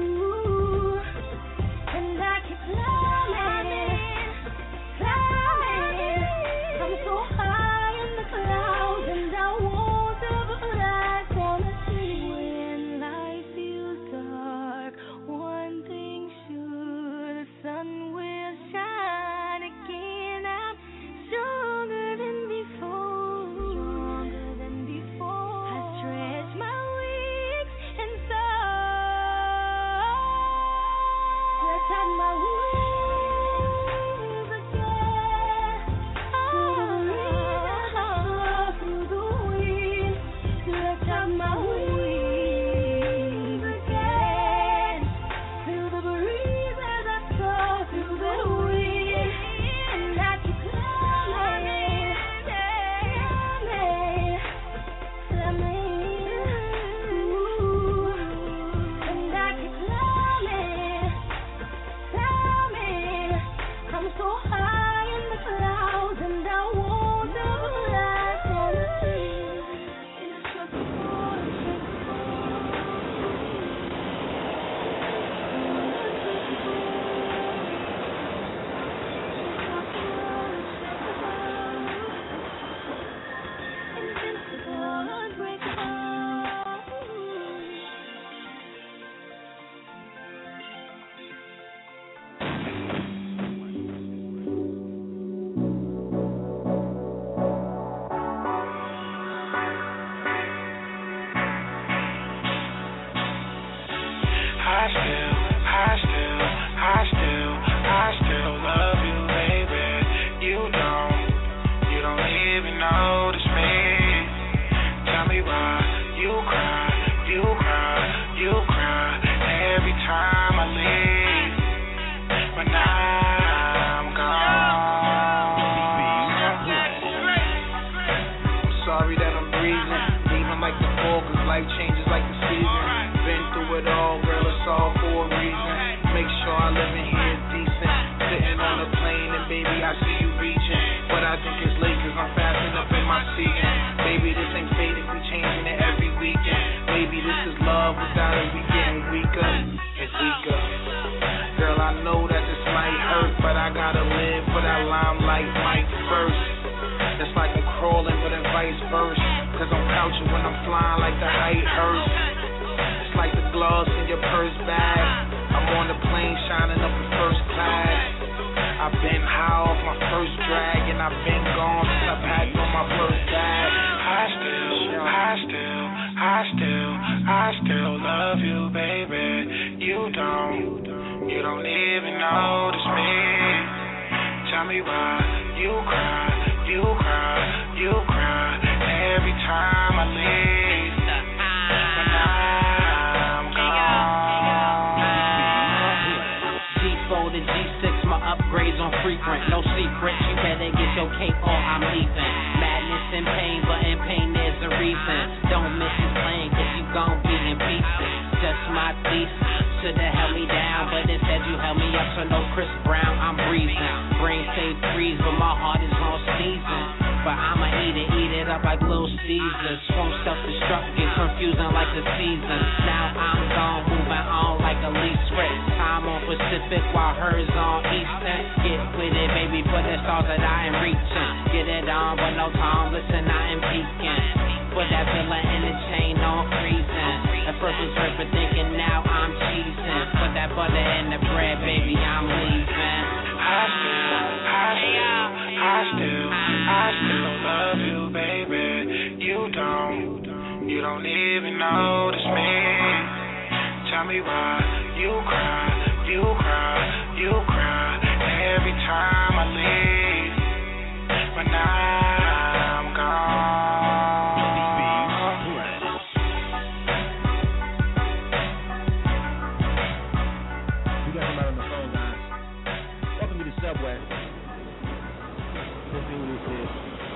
ooh. And I keep climbing, climbing. life changes like the season. Been through it all, girl, it's all for a reason. Make sure I live in here decent. Sitting on a plane and baby, I see you reaching. But I think it's late cause I'm fasting up in my season. Baby, this ain't fate if we changing it every weekend. Maybe this is love without it, we getting weaker. It's weaker. Girl, I know that this might hurt, but I gotta live for that limelight mic first. It's like I'm crawling, but in vice versa. Cause I'm crouching when I'm flying like the height hurts. It's like the gloves in your purse bag. I'm on the plane shining up in first class. I've been high off my first drag, and I've been gone since I packed on my first bag. I still love you, baby. You don't even notice me. Tell me why you cry every time I leave. When I'm gone. G4 to G6, my upgrades on frequent. No secret, you better get your cape or I'm leaving. Madness and pain, but in pain there's a reason. Don't miss this plane, cause you gon' be in pieces. Just my thesis, shoulda held me down, but instead you held me up, so no Chris Brown, I'm breezing. Brain safe freeze, but my heart is on season. But I'ma eat it up like Little Caesars. Won't self-destruct, get confusing like the season. Now I'm gone, moving on like a leaf switch. Time on Pacific while hers on Eastern. Get with it, baby, for the stars that I am reaching. Get it on, but no time, listen, I am peeking. Put that villa in the chain on freezing. At first was hurt for thinking, now I'm cheesing. Put that butter in the bread, baby, I'm leaving. I still love you, baby. You don't even notice me. Tell me why you cry every time I leave. When I'm gone. We got somebody on the phone line. Welcome to the subway. Let's see who this is.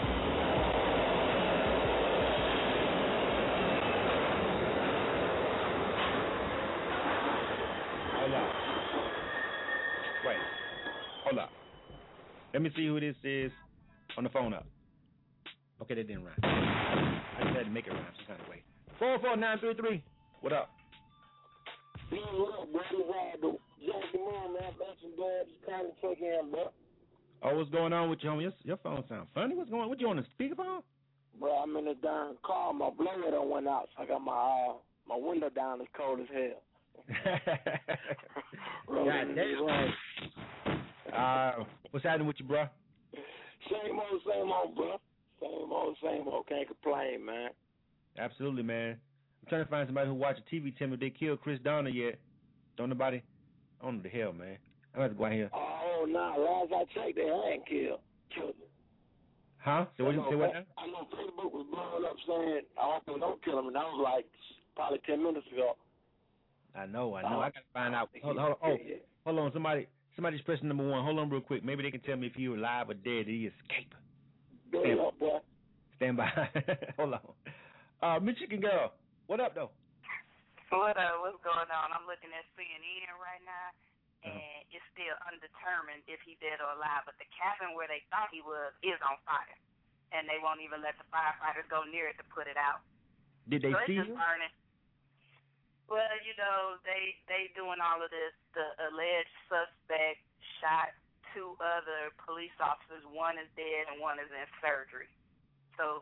Hold up. Let me see who this is on the phone up. Okay, that didn't rhyme. I just had to make it rhyme some kind of way. 44933. What up? What up, bro? Jackie Moore, man. Back from Dad. Just kind of check in, bro. Oh, what's going on with you, homie? Your phone sounds funny. What's going on? What, you on the speakerphone? Bro, I'm in the darn car. My blower done went out, so I got my window down. It's cold as hell. God damn. What's happening with you, bro? Same old, bro. Same old. Can't complain, man. Absolutely, man. I'm trying to find somebody who watched TV. Tell me if they killed Chris Donner yet. Don't nobody? I don't know the hell, man. I'm going to go out here. Oh, nah. Last I checked, they hadn't killed him. Huh? So what you say? What now? I know Facebook was blowing up saying, I hope they don't kill him, and that was like probably 10 minutes ago. I know. I got to find out. Hold on. Somebody's pressing number 1. Hold on real quick. Maybe they can tell me if he was alive or dead. Did he escape? Stand by. Hold on. Michigan girl. What up, though? What up? What's going on? I'm looking at CNN right now, and it's still undetermined if he's dead or alive. But the cabin where they thought he was is on fire, and they won't even let the firefighters go near it to put it out. Did they see him? Burning. Well, you know, they doing all of this. The alleged suspect shot 2 other police officers. One is dead and one is in surgery. So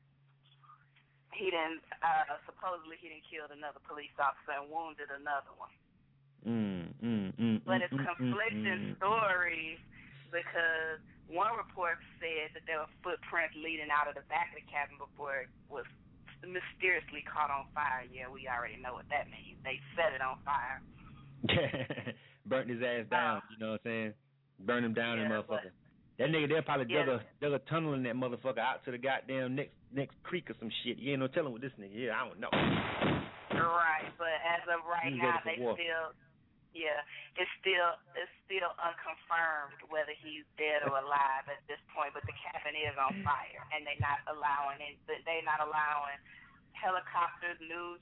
he didn't supposedly he didn't kill another police officer and wounded another one. But it's conflicting stories because one report said that there were footprints leading out of the back of the cabin before it was mysteriously caught on fire. Yeah, we already know what that means. They set it on fire. Burnt his ass down, you know what I'm saying? Burn him down, that motherfucker. That nigga, they'll probably dug a tunnel in that motherfucker out to the goddamn next creek or some shit. You ain't no telling with this nigga. Yeah, I don't know. Right, but as of right now, they still, it's still unconfirmed whether he's dead or alive at this point. But the cabin is on fire, and they're not allowing helicopters,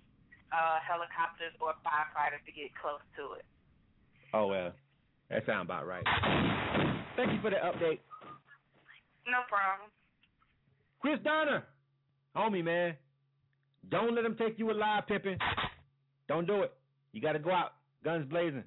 or firefighters to get close to it. Oh, well, that sounds about right. Thank you for the update. No problem. Chris Donner, homie, man, don't let them take you alive, pimping. Don't do it. You got to go out, guns blazing.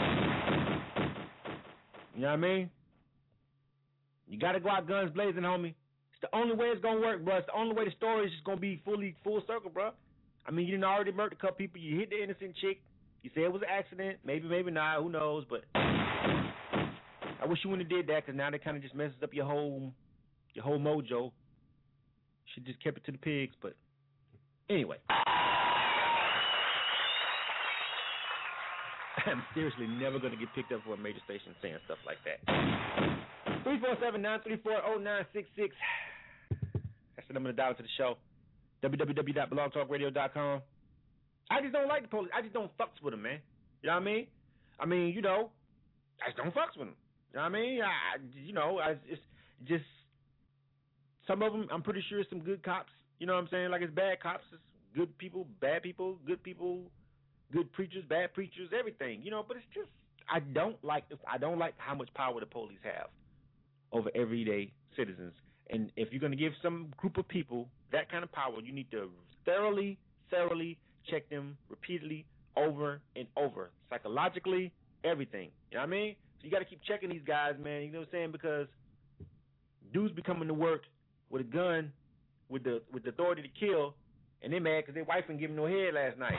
You know what I mean? You got to go out guns blazing, homie. It's the only way it's going to work, bro. It's the only way the story is just going to be full circle, bro. I mean, you done already murdered a couple people. You hit the innocent chick. You say it was an accident. Maybe not. Who knows? But I wish you wouldn't have did that, because now that kind of just messes up your whole mojo. Should just kept it to the pigs. But anyway. I'm seriously never going to get picked up for a major station saying stuff like that. 347-934-0966. That's the number to dial to the show. www.blogtalkradio.com. I just don't like the police. I just don't fucks with them, man. You know what I mean? I just don't fucks with them. You know what I mean? It's just some of them. I'm pretty sure it's some good cops. You know what I'm saying? Like, it's bad cops, it's good people, bad people, good people, good preachers, bad preachers, everything. You know, but it's just I don't like how much power the police have over everyday citizens. And if you're going to give some group of people that kind of power, you need to thoroughly check them repeatedly over and over. Psychologically, everything. You know what I mean? So you got to keep checking these guys, man. You know what I'm saying? Because dudes be coming to work with a gun, with the authority to kill, and they mad because their wife didn't give them no head last night.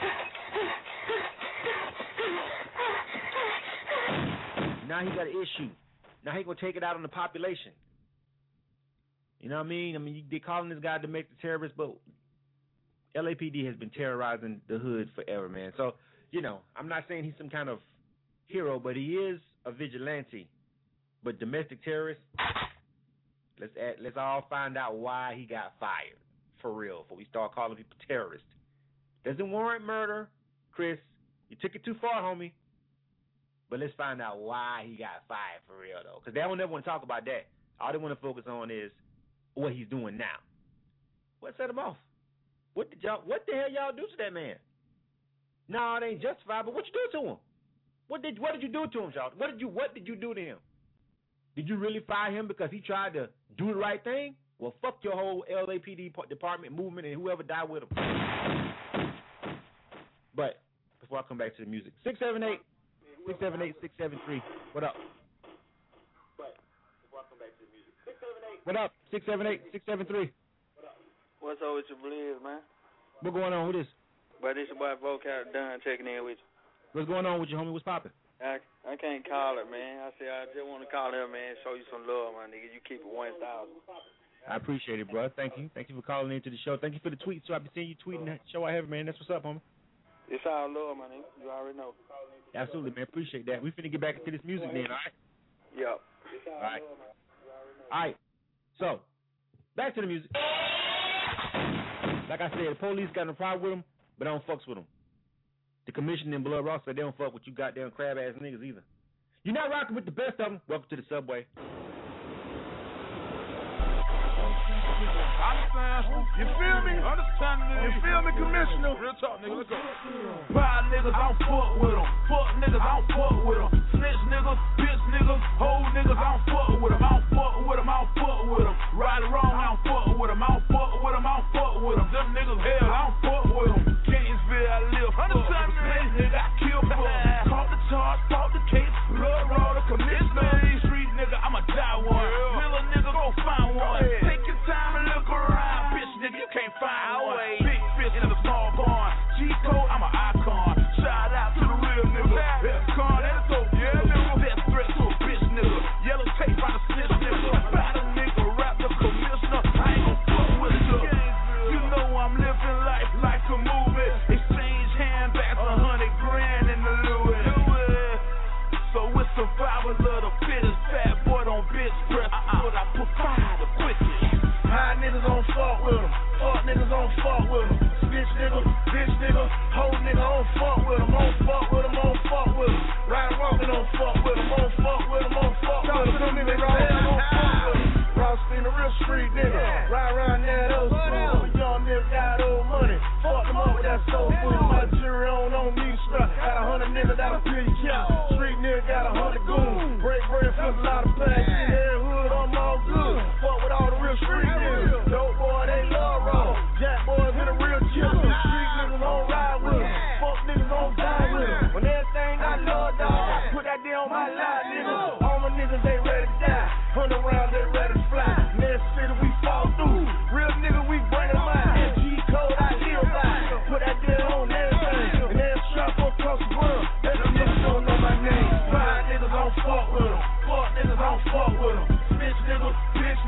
Now he got an issue. Now he going to take it out on the population. You know what I mean? They're calling this guy domestic terrorist, but LAPD has been terrorizing the hood forever, man. So, you know, I'm not saying he's some kind of hero, but he is a vigilante. But domestic terrorist, let's all find out why he got fired, for real, before we start calling people terrorists. Doesn't warrant murder, Chris. You took it too far, homie. But let's find out why he got fired, for real, though. Because they don't ever want to talk about that. All they want to focus on is what he's doing now. What set him off? What the hell y'all do to that man? No, it ain't justified, but what you do to him? What did you do to him, y'all? What did you do to him? Did you really fire him because he tried to do the right thing? Well, fuck your whole LAPD department, movement, and whoever died with him. But before I come back to the music, 678-673. What up? What up? 678-673. What's up with your Blizz, man? What going on with this? But this your boy Vocal Dunn checking in with you. What's going on with you, homie? What's poppin'? I can't call it, man. I just want to call it, man, show you some love, my nigga. You keep it 1,000. I appreciate it, bro. Thank you. Thank you for calling into the show. Thank you for the tweets. So I've been seeing you tweeting that show I have, man. That's what's up, homie. It's all love, my nigga. You already know. Absolutely, man. Appreciate that. We finna get back into this music then, all right? Yep. All right. All right. So, back to the music. Like I said, the police got no problem with them, but I don't fucks with them. The commissioner in Blood Rock said they don't fuck with you goddamn crab-ass niggas either. You're not rocking with the best of them. Welcome to the subway. You feel me? You feel me, Commissioner? Real talk, nigga. Let's go. Wild niggas, I don't fuck with them. Fuck niggas, I don't fuck with them. Snitch niggas, bitch niggas, whole niggas, I don't fuck with them. I don't fuck with them, I don't fuck with them. Right or wrong, I don't fuck with them. I don't fuck with them, I don't fuck with them. Them niggas, hell, I don't fuck with them. Gainesville, I live for. Snake nigga, I kill for. Caught the charge, fought the case. Blood raw, the commissioner. Street nigga, I'ma die one. Real nigga, go find one. Take your time and look around, bitch nigga, you can't find one. Big fist in a small barn. G-Code, I'm an icon. Shout out to the real nigga. F-Con, that's so yeah, nigga. Death threat to a bitch nigga. Yellow tape on a snitch nigga. Battle nigga, rap the commissioner. I ain't gon' fuck with you. You know I'm living life like a movie. Exchange handbags, $100,000 in the Louis. So it's survival of the fittest. Fat boy don't bitch press. But I put fire the quickest. High niggas don't fuck with them. Fuck niggas don't fuck with them. Bitch nigga, whole nigga don't fuck with them. Don't fuck with them, don't fuck with them. Ride walking don't fuck with them. Don't fuck with them, don't fuck with them. Nigga, don't fuck with them. Ross Spin, a real street nigga. Ride around there, those smooth. Young nigga got old money.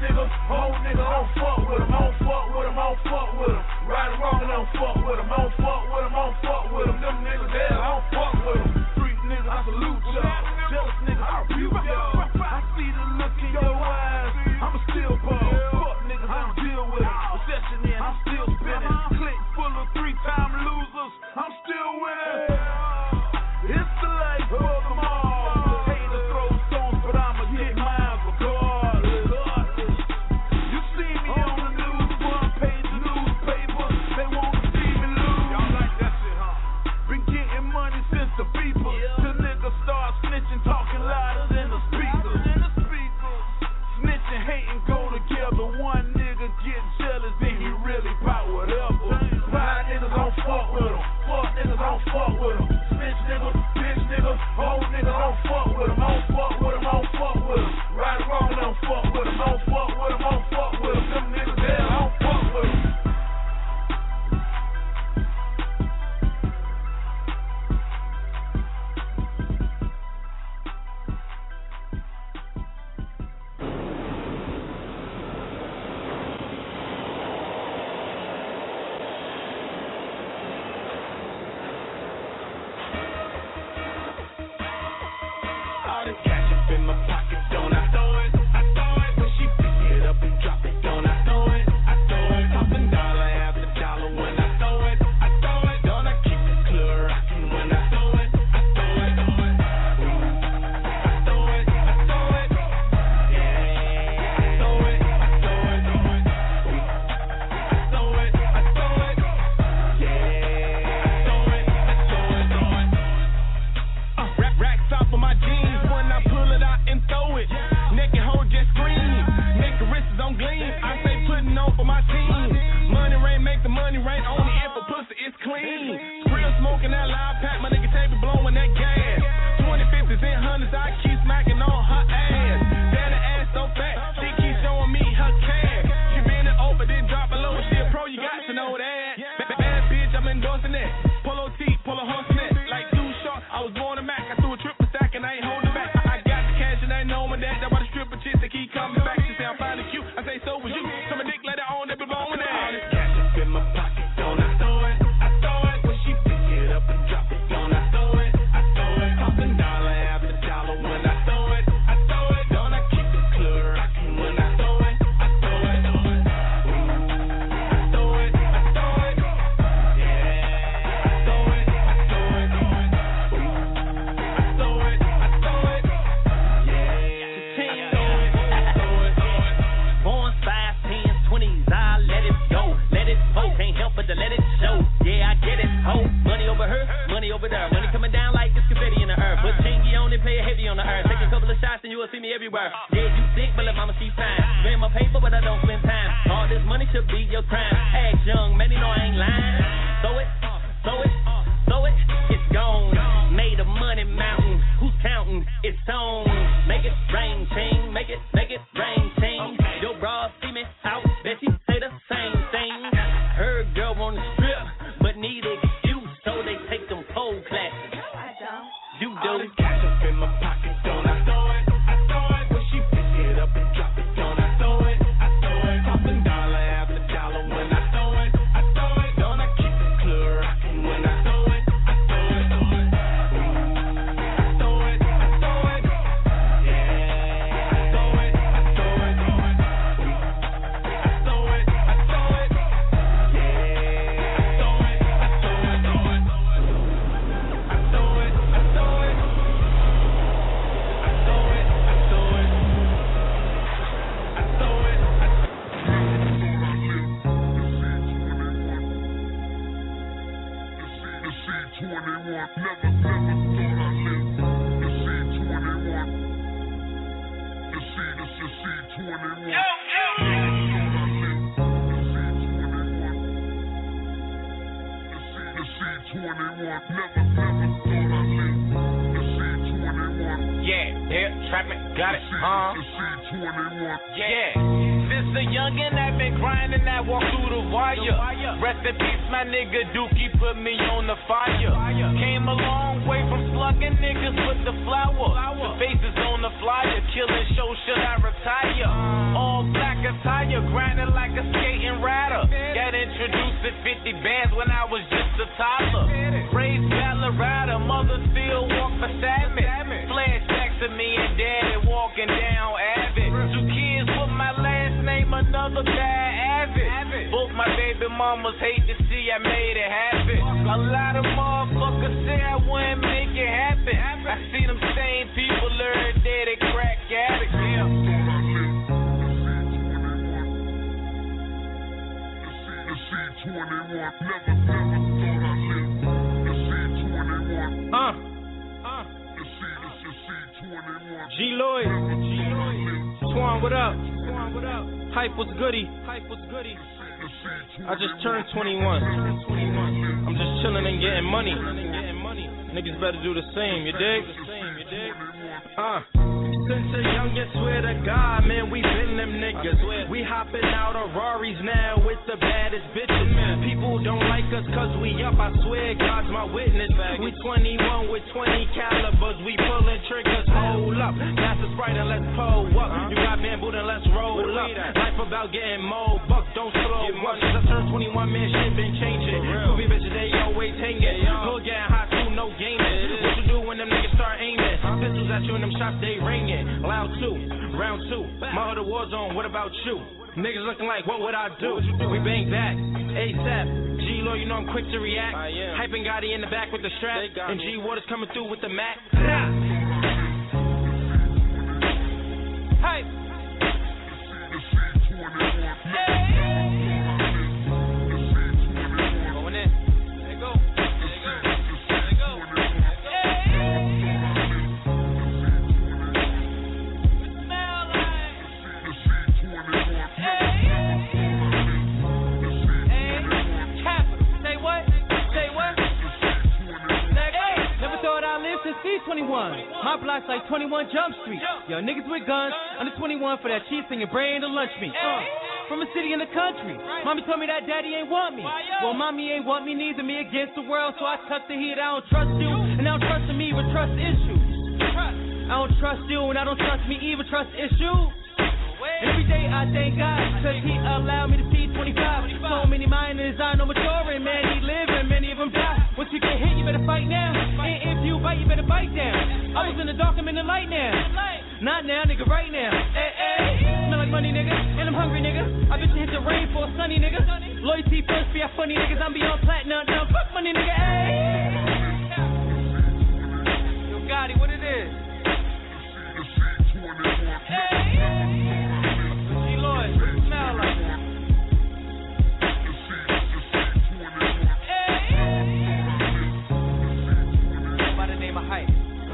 nigga, old nigga, I don't fuck with him, I don't fuck with him, I don't fuck with him. Right or wrong, I don't fuck with him, I don't fuck with him, I don't fuck with him. Them niggas there, I don't fuck with him. Street niggas, I salute y'all. Jealous niggas, I rebuke y'all. I see the look in your eyes, I'ma still ball. Fuck niggas, I don't deal with it. Recession in, I'm still spinning. Click full of 3-time losers, I'm still winning. It's the life for them all. Haters throw stones, but I'ma get mine regardless. You see me on the news, front page of newspaper. They wanna see me lose. Y'all like that shit, huh? Been getting money since the beeper. Till niggas start snitching, talking louder than the speakers. Snitching, hating go together. One nigga get jealous, then he really bout whatever. Blind niggas don't fuck with him. Fuck niggas don't fuck with him. Snitch niggas, bitch niggas, old niggas don't fuck with him. I don't fuck with him, I don't fuck with him. Right or wrong, I don't fuck with him. I don't fuck with him, I don't fuck with him. Them niggas there, I don't fuck with him. All this cash up in my pocket, don't I throw it? I throw it. When she pick it up and drop it, don't I throw it? I throw it. Popping dollar after dollar when I throw it. I throw it. Don't I keep the club rocking when I throw it? I throw it. I throw it. I throw it. Yeah. I throw it. I throw it. I throw it. I throw it. Yeah. I throw it. I throw it. Racks off of my jeans when I pull it out and throw it. Naked hoe just scream. Make the wrists on gleam. I say putting on for my team. Money rain, make the money rain. Only if a pussy is clean. Real smoking that loud pack. My nigga Taby blowing that gas. 2050s and hundreds. I keep smacking on her ass. Daddy ass so fat. She keeps showing me her cash. She bend it over then drop it low. She a pro, you got to know that. Bad bitch, I'm endorsing that. Polo T, Polo hustle that. Like too short, I was born a Mac. I threw a triple stack and I ain't holding back. I got the cash and I ain't knowing that. That's why the stripper chicks they keep coming back. She say I'm fine and cute. I say so was you. So my dick let it on, they be blowing that. All this cash up in my pocket, don't I throw it? I throw it. When she pick it up and drop it, don't I throw it? I throw it. Popping dollar after dollar when I throw it. I throw it. Don't I keep the club rocking when I throw it? I throw it. I throw it. I throw it. Yeah. I throw it. I throw it. I throw it. I throw it. Born 5, 10, 20s, I let it go. Let it go, can't help but to let it show. Yeah, I get it, ho. Money over her, money over there. Money coming down like it's confetti in the earth. Put chingy on it, play it heavy on the earth. Take a couple of shots and you will see me everywhere. Yeah, you think, but let mama see fine. Spend my paper, but I don't spend time. All this money should be your crime. Ask young, man, you know I ain't lying. So it's gone. Made a money mountain. Who's counting? It's on. Make it rain, ting. Make it rain, ting. Your bra see me out. Bet she say the same thing. Heard girl on the strip, but need excuse, so they take them pole classes. You do. All this cash up in my pocket, don't I throw it? I throw it. When she pick it up and drop it, don't I throw it? I throw it. Popping dollar after dollar when I throw it. I throw it. Don't I keep the club rocking when I throw it? I throw it. I throw it. I throw it. Yeah. I throw it. I throw it. I throw it. I throw it. Yeah. I throw it. I throw it. I throw it. I throw it. Yeah, trapping, got it, yeah. Since a youngin' I've been grinding, I walk through the wire. Rest in peace, my nigga Dookie put me on the fire. Came a long way from slugging niggas with the flower. The faces on the flyer, killing show, should I retire? All black tire, grinding like a skating rider. Got introduced to 50 bands when I was just a toddler. Raised Colorado, mother still walk beside me. Flashbacks of me and daddy walking down Avid. 2 kids with my last name, another guy Avid. Both my baby mamas hate to see I made it happen. A lot of motherfuckers say I wouldn't make it happen. I see them same people every day, they crack addicts. G Lloyd, Twan, what up? Hype was goody. I just turned 21. I'm just chilling and getting money. Niggas better do the same, you dig? Since a youngin', swear to God, man, we been them niggas. We hopping out of Rarries now with the baddest bitches. People don't like us cause we up, I swear God's my witness. We 21 with 20 calibers, we pulling triggers, hold up. Pass the Sprite and let's pull up. You got bamboo, then let's roll up. Life about getting more bucks, don't slow up. Since I turned 21, man, shit been changing. Movie bitches, they always hanging. Hood getting hot too, no gaming. What you do when them niggas start aiming? Pistols at you and them shots, they ringing. Loud 2, round 2. My other war zone, what about you? Niggas looking like, what would I do? We bang back, ASAP. G Lloyd, you know I'm quick to react. Hyping Gotti in the back with the strap. And G Waters coming through with the Mac. Hype. Going in. There you go. C21, my block's like 21 Jump Street. Yo, niggas with guns, under 21 for that cheese and your brain to lunch me. From a city in the country, mommy told me that daddy ain't want me. Well, mommy ain't want me, neither me against the world, so I tuck the heat. I don't trust you, and I don't trust me with trust issues. I don't trust you, and I don't trust me even trust issues. Every day I thank God, cause he allowed me to see 25. So many minors are no maturing, man, he living, many of them die. Once you get hit, you better fight now. And if you bite, you better bite down. I was in the dark, I'm in the light now. Not now, nigga, right now. Hey, hey. Smell like money, nigga, and I'm hungry, nigga. I bet you hit the rain for a sunny, nigga. Loyalty first, be a funny niggas, I'm beyond platinum. Now fuck money, nigga, hey. Yo, Gotti, what it is? Hey. Lloyd, what it smell like? By the name of Hype.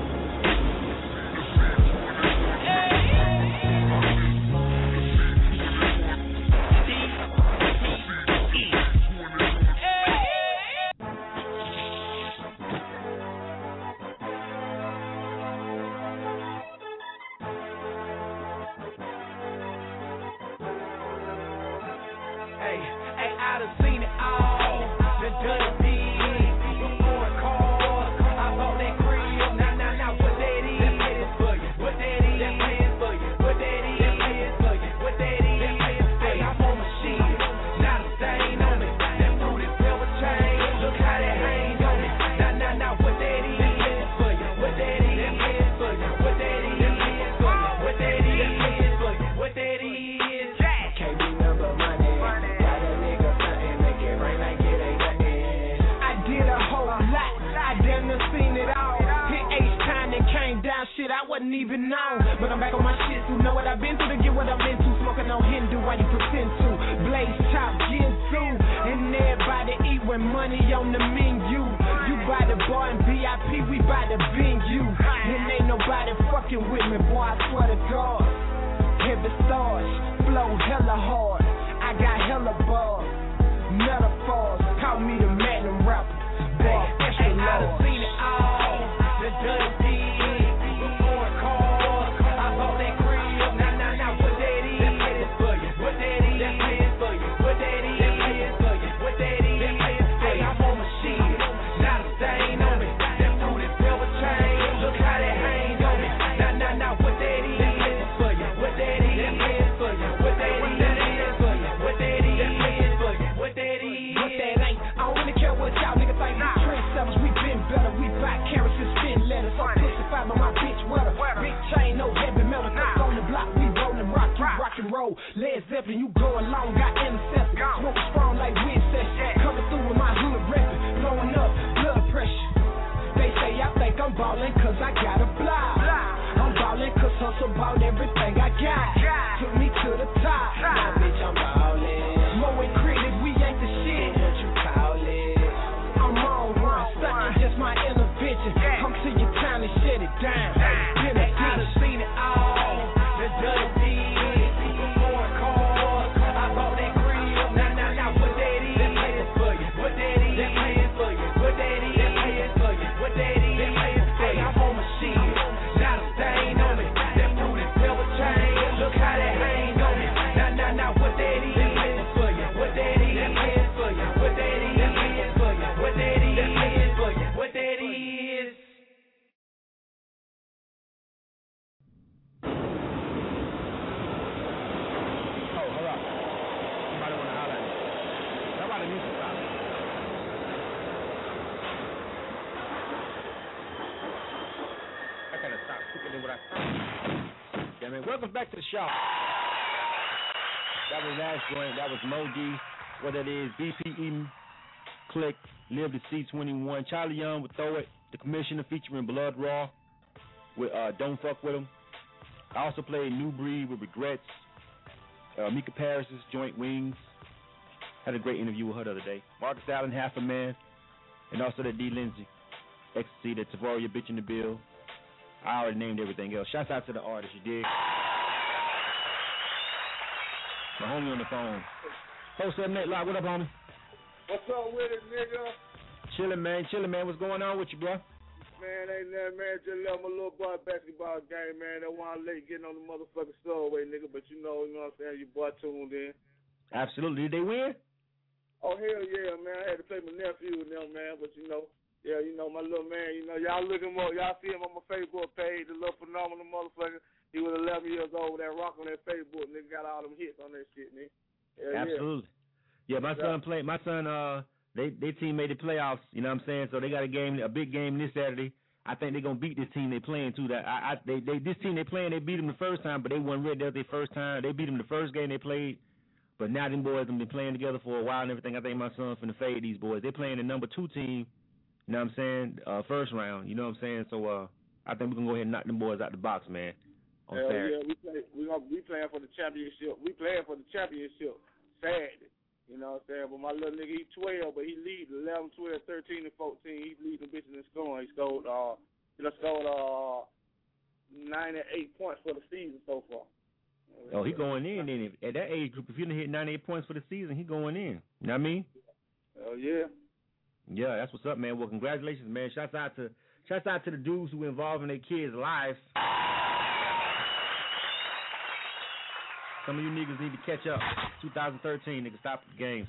Even know, but I'm back on my shit. You know what I've been through to get what I'm into. Smoking on Hindu, why you pretend to? Blaze chop, Ginsu, and everybody eat when money on the menu. You buy the bar and VIP, we buy the venue. And ain't nobody fucking with me, boy. I swear to God. Heavy stars, flow hella hard. I got hella bars, metaphors. Call me the Magnum rapper. Boy, extra large. I done seen it all. The dirty. go. Led Zeppelin, you going long, got intercepted. Smoke strong like wind session. Coming through with my hood record, blowing up, blood pressure. They say I think I'm ballin' cause I got a block. I'm ballin' cause hustle bought everything I got. Took me to the top. Now bitch, I'm ballin'. Mowing critics, we ain't the shit. What you call it? I'm on one, suckin' just my intervention. Come to your town and shut it down. Been a I done seen it all. The dirty deeds, people foreign cars. I bought that grill. Now, what that is? They're paying for you. What that is? They're paying for you. What that is? They're paying for you. What that is? They're paying for you. I'm on my shit. Not a stain on me. That fruity pebble chain. Look how that hang on me. Now, what that is? They're paying for you. What that is? They're paying for you. What that is? They're paying for you. What that is? They're paying for you. What that is? Welcome back to the show. That was Ash Joint. That was Moji. What that is, BP Eden, Click, Live to C21. Charlie Young with Throw It. The Commissioner featuring Blood Raw with Don't Fuck With Him. I also played New Breed with Regrets. Mika Paris's Joint Wings. Had a great interview with her the other day. Marcus Allen, Half a Man. And also the D. Lindsay. Ecstasy, the Tavaria Bitch in the Bill. I already named everything else. Shouts out to the artists, you dig? My homie on the phone. 478 Live, what up, homie? What's up with it, nigga? Chillin', man. What's going on with you, bro? Man, ain't nothing, man. Just left my little boy basketball game, man. That one late getting on the motherfucking subway, nigga. But you know what I'm saying? Your boy tuned in. Absolutely. Did they win? Oh, hell yeah, man. I had to play my nephew and them, man. But yeah, my little man, y'all look him up. Y'all see him on my Facebook page, the little phenomenal motherfucker. He was 11 years old, that rock on that Facebook, nigga, got all them hits on that shit, nigga. Absolutely. Yeah, my son, they team made the playoffs, you know what I'm saying? So they got a big game this Saturday. I think they're going to beat this team they playing, too. This team they playing, they beat them the first time, but they wasn't ready. That was their first time. They beat them the first game they played. But now them boys have been playing together for a while and everything. I think my son's finna fade these boys. They're playing the number 2 team. You know what I'm saying? First round. You know what I'm saying? So I think we're gonna go ahead and knock them boys out the box, man. On Saturday. Yeah, we playing for the championship. We playing for the championship Saturday. You know what I'm saying? But my little nigga, he 12, but he leads 11, 12, 13, and 14. He leads them bitches in scoring. He scored 98 points for the season so far. Oh, he going in then. At that age group, if you didn't hit 98 points for the season, he going in. You know what I mean? Oh yeah. Yeah, that's what's up, man. Well, congratulations, man. Shouts out to the dudes who were involved in their kids' lives. Some of you niggas need to catch up. 2013, niggas, stop the game.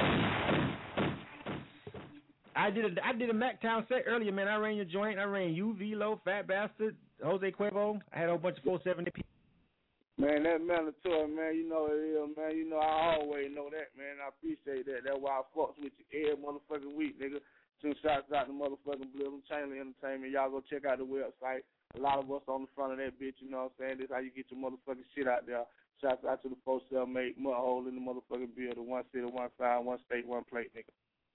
I did a MacTown set earlier, man. I ran your joint. I ran you, Velo, Fat Bastard, Jose Cuervo. I had a whole bunch of 470 people. Man, that mandatory, man. You know it is, man. I always know that, man. I appreciate that. That's why I fucks with you every motherfucking week, nigga. Two shots out the motherfucking Blizzard Chamberlain Entertainment. Y'all go check out the website. A lot of us on the front of that bitch, you know what I'm saying? This is how you get your motherfucking shit out there. Shouts out to the 478 mud hole in the motherfucking building. 1 city, 1 sign, 1 state, 1 plate, nigga.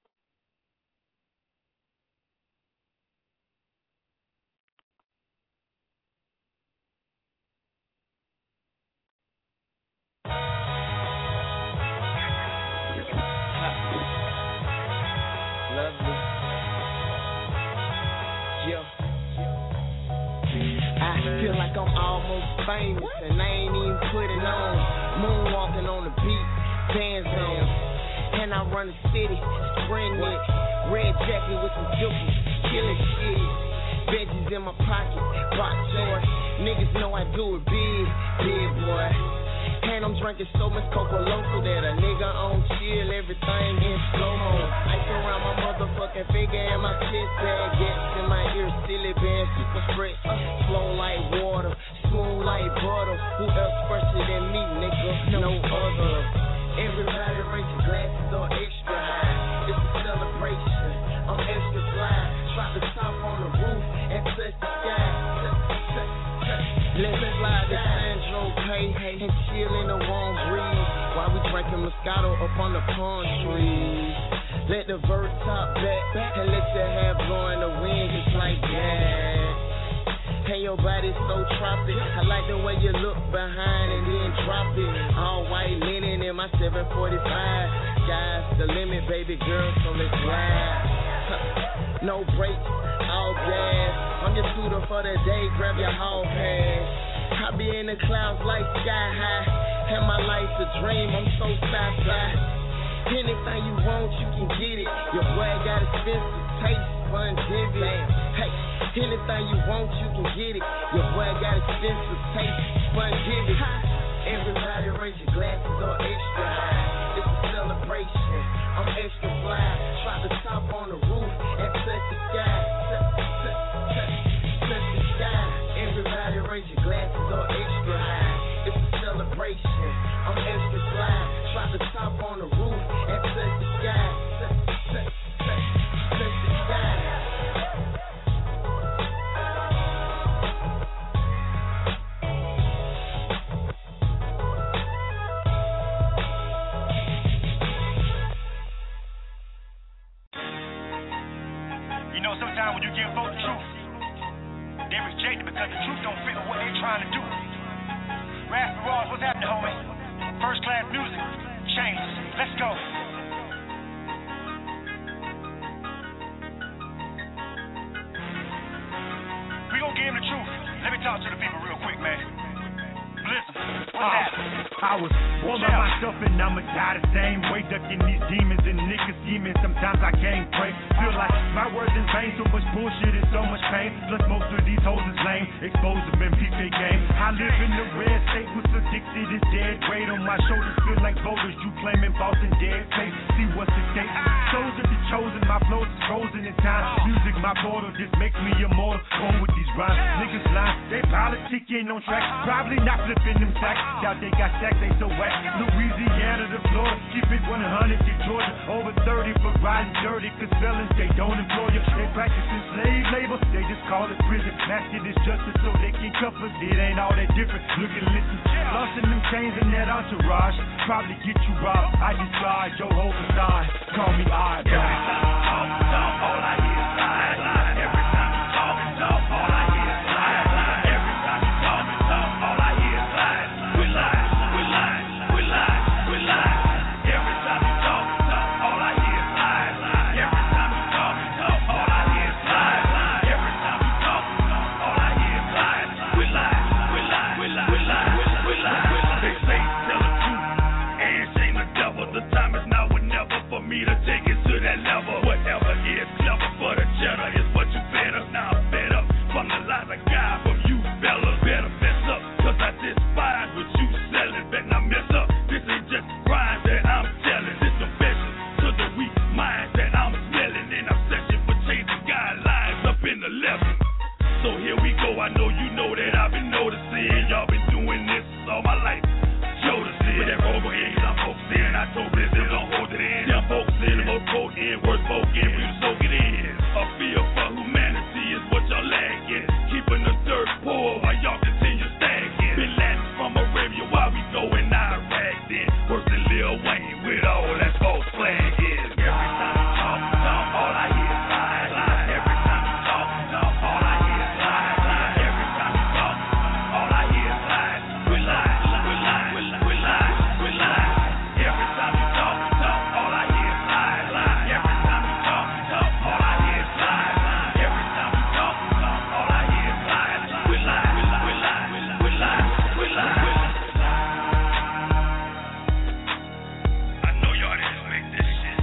I feel like I'm almost famous and I ain't even put it on. Moonwalking on the beat, bands on. And I run the city, spring it. Red jacket with some jewels, killing shit. Veggies in my pocket, box shorts. Niggas know I do it big boy. And I'm drinking so much Coco Loco that a nigga on chill, everything in slow-mo. Ice around my motherfucking finger and my chest bag. Gas in my ear, silly band, super fresh. Flow like water, smooth like butter. Who else fresher than me, nigga? No other. Everybody raise your glasses on extra high. It's a celebration, I'm extra fly. Drop the top on the roof and touch the sky. Let's fly to Sandro Pay and chill in the warm breeze. Moscato up on the palm trees. Let the bird top back and let your hair blow in the wind just like that. And your body's so tropic. I like the way you look behind and then drop it. All white linen in my 745. Sky's the limit, baby girl, so let's ride. No brakes, all gas. I'm your shooter for the day, grab your hall pass. I be in the clouds like sky high. And my life's a dream, I'm so sci-fi. Anything you want, you can get it. Your boy got expensive taste, fun, divvy. Hey, anything you want, you can get it. Your boy got expensive taste, fun, divvy. Everybody raise your glasses or extra high. It's a celebration, I'm extra fly. Try to top on the roof and touch the sky. Touch the sky. Everybody raise your glasses or extra high. It's a celebration, I'm extra fly. Try to top on the roof and touch the sky. Touch the sky. You know, sometimes when you give folks the truth, they reject it because the truth don't fit with what they're trying to do. Raspy Ross, what's happening, homie? First class music, changes. Let's go. We gonna give him the truth. Let me talk to the people real quick, man. Listen, what's happening? I was born by myself and I'ma die the same way. Ducking these demons and niggas scheming. Sometimes I can't pray. Feel like my words in vain. So much bullshit and so much pain. Plus most of these hoes is lame. Expose them and peep their game. I live in the red state with addicted is dead. Weight on my shoulders feel like voters. You claiming Boston dead face. See what's the case. Chosen the chosen. My flows is frozen in time. Music my portal. This makes me immortal. Going with these rhymes. Niggas line. They politicking on track. Probably not flipping them sacks. Doubt they got stacks. They so whack. Louisiana to Florida. Keep it 100 to Georgia. Over 30 for riding dirty. Cause felons, they don't employ you. They practicing slave labor. They just call it prison. Masking this justice so they can cuff us. It ain't all that different. Look and listen. Lost in them chains and that entourage. Probably get you robbed. I decide your whole facade. Call me I. Every time you talk, all I hear is lie, lie. Every time you talk, all I hear is lie, lie. Every time you talk, all I hear is lie. We lie, we lie, we lie, we lie. Every time you talk, all I hear is lie, lie. Every time you talk, all I hear is lie, lie. Every time you talk, all I hear is lie. We lie, we lie, we lie, we lie, we lie. They say tell the truth and shame the devil. The time is now or never for me to take it to that level. Whatever is clever for the cheddar is what you fed us. Now I'm fed up from the lies I got from you fellas. Better fess up, cause I despise what you selling. Better not mess up, this ain't just rhymes that I'm telling. This confession to the weak minds that I'm smelling. In obsession for changing guidelines up in the level. So here we go, I know you know that I've been noticing. Y'all been doing this all my life. Jodeci, with that robo eggs I'm focusing. I told Blizzard don't hold it in. I'm focusing, most potent, worth spoken, we soak it in. A feel for humanity is what y'all lacking. Keeping the dirt poor while y'all continue stacking. Been landing from Arabia while we go in Iraq then. Worse than Lil Wayne with all that false flag is. Every time you talk, all I hear is lie, lie. Every time you talk, all I hear is lie, lie. Every time you talk, all I hear is lie. We lie, we lie, we lie, we lie, we lie. Every time you talk, all I hear is lie, lie. Every time you talk, all I hear is lie, lie. Every time you talk, all I hear is lie. We lie, we lie, we lie, we lie, we lie. I know y'all didn't make this shit.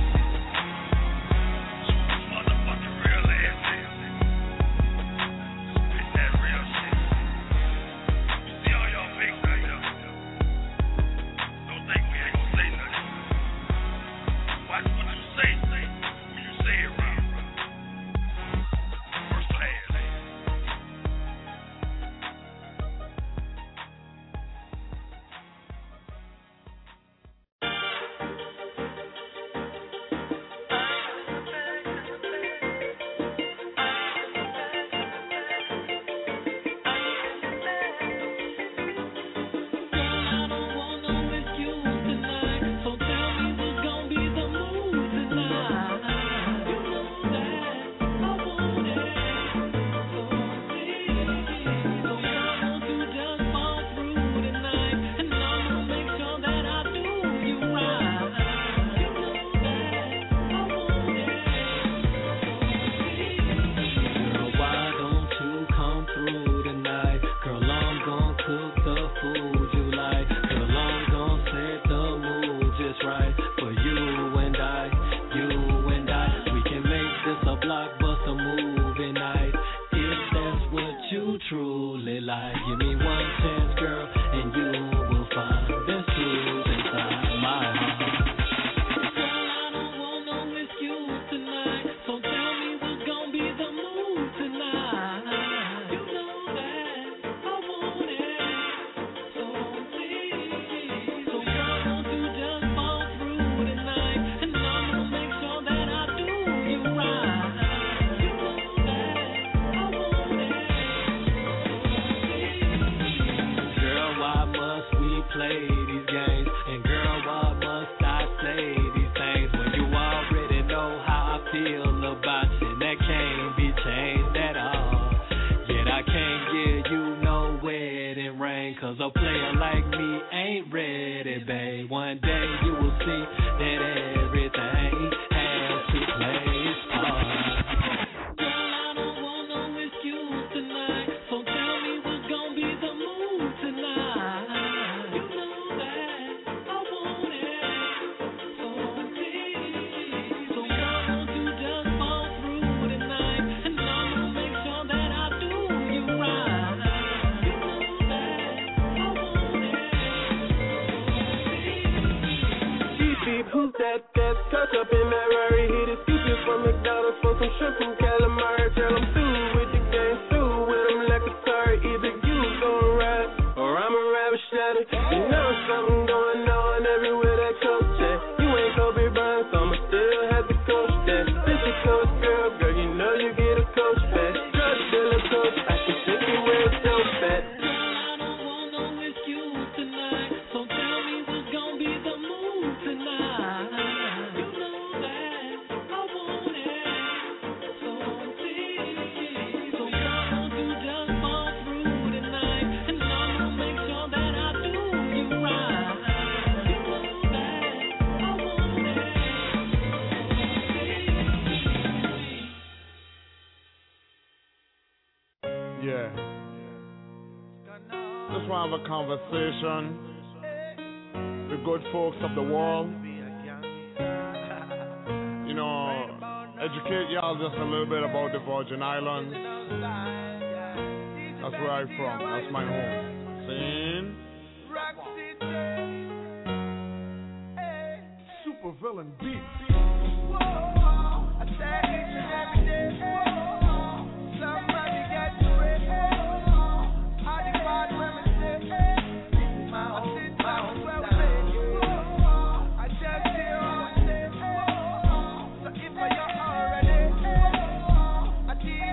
this right for you and I. We can make this a blockbuster movie night if that's what you truly like. Give me one chance, girl, and you will find there's truth inside my heart. Girl, I don't want no excuse tonight, so tell me what's gonna be the mood tonight. You know that I want it, so please. So girl, won't you just fall through tonight, and I'm gonna make sure that I do you right. You know that I want it. Girl, why must we play these games? And girl, why must I say these things when you already know how I feel about you? And that can't be changed at all. Yet I can't give you no wedding ring, 'cause a player like me ain't ready, babe. One day you will see that everything has to play its part. Girl, I don't want no excuse tonight, so tell me what's gonna be the mood tonight. You know that I want it, so please. So girl, won't you just fall through tonight, and I'm gonna make sure that I do you right. You know that I want it. Beep beep, who's that? That's touch up in that Rari. Hit it, scooping from McDonald's for some shrimp from calamari. Tell 'em through with the game, through with 'em like a Atari. Either you gon' ride or I'ma rabbit shatter. You know something going on everywhere that coach at. You ain't Kobe Bryant, so I'ma still have to coach that. This your coach, girl, you know you get a coach back. Drug dealer coach, I can take you where it's so fat. Girl, I don't want no excuse tonight, so tell me what's gonna be the mood tonight. You know that I want it, so please. So girl, won't you just fall through tonight, and I'm gonna make sure that I do you right. You know that I want it. Yeah. Just want to have a conversation. The good folks of the world. You know, educate y'all just a little bit about the Virgin Islands. That's where I'm from. That's my home. Seen? Super villain beat. I say each and every day. Somebody got to it. I divide women say, this is my home, my hometown. I just hear all day. So if you're already, I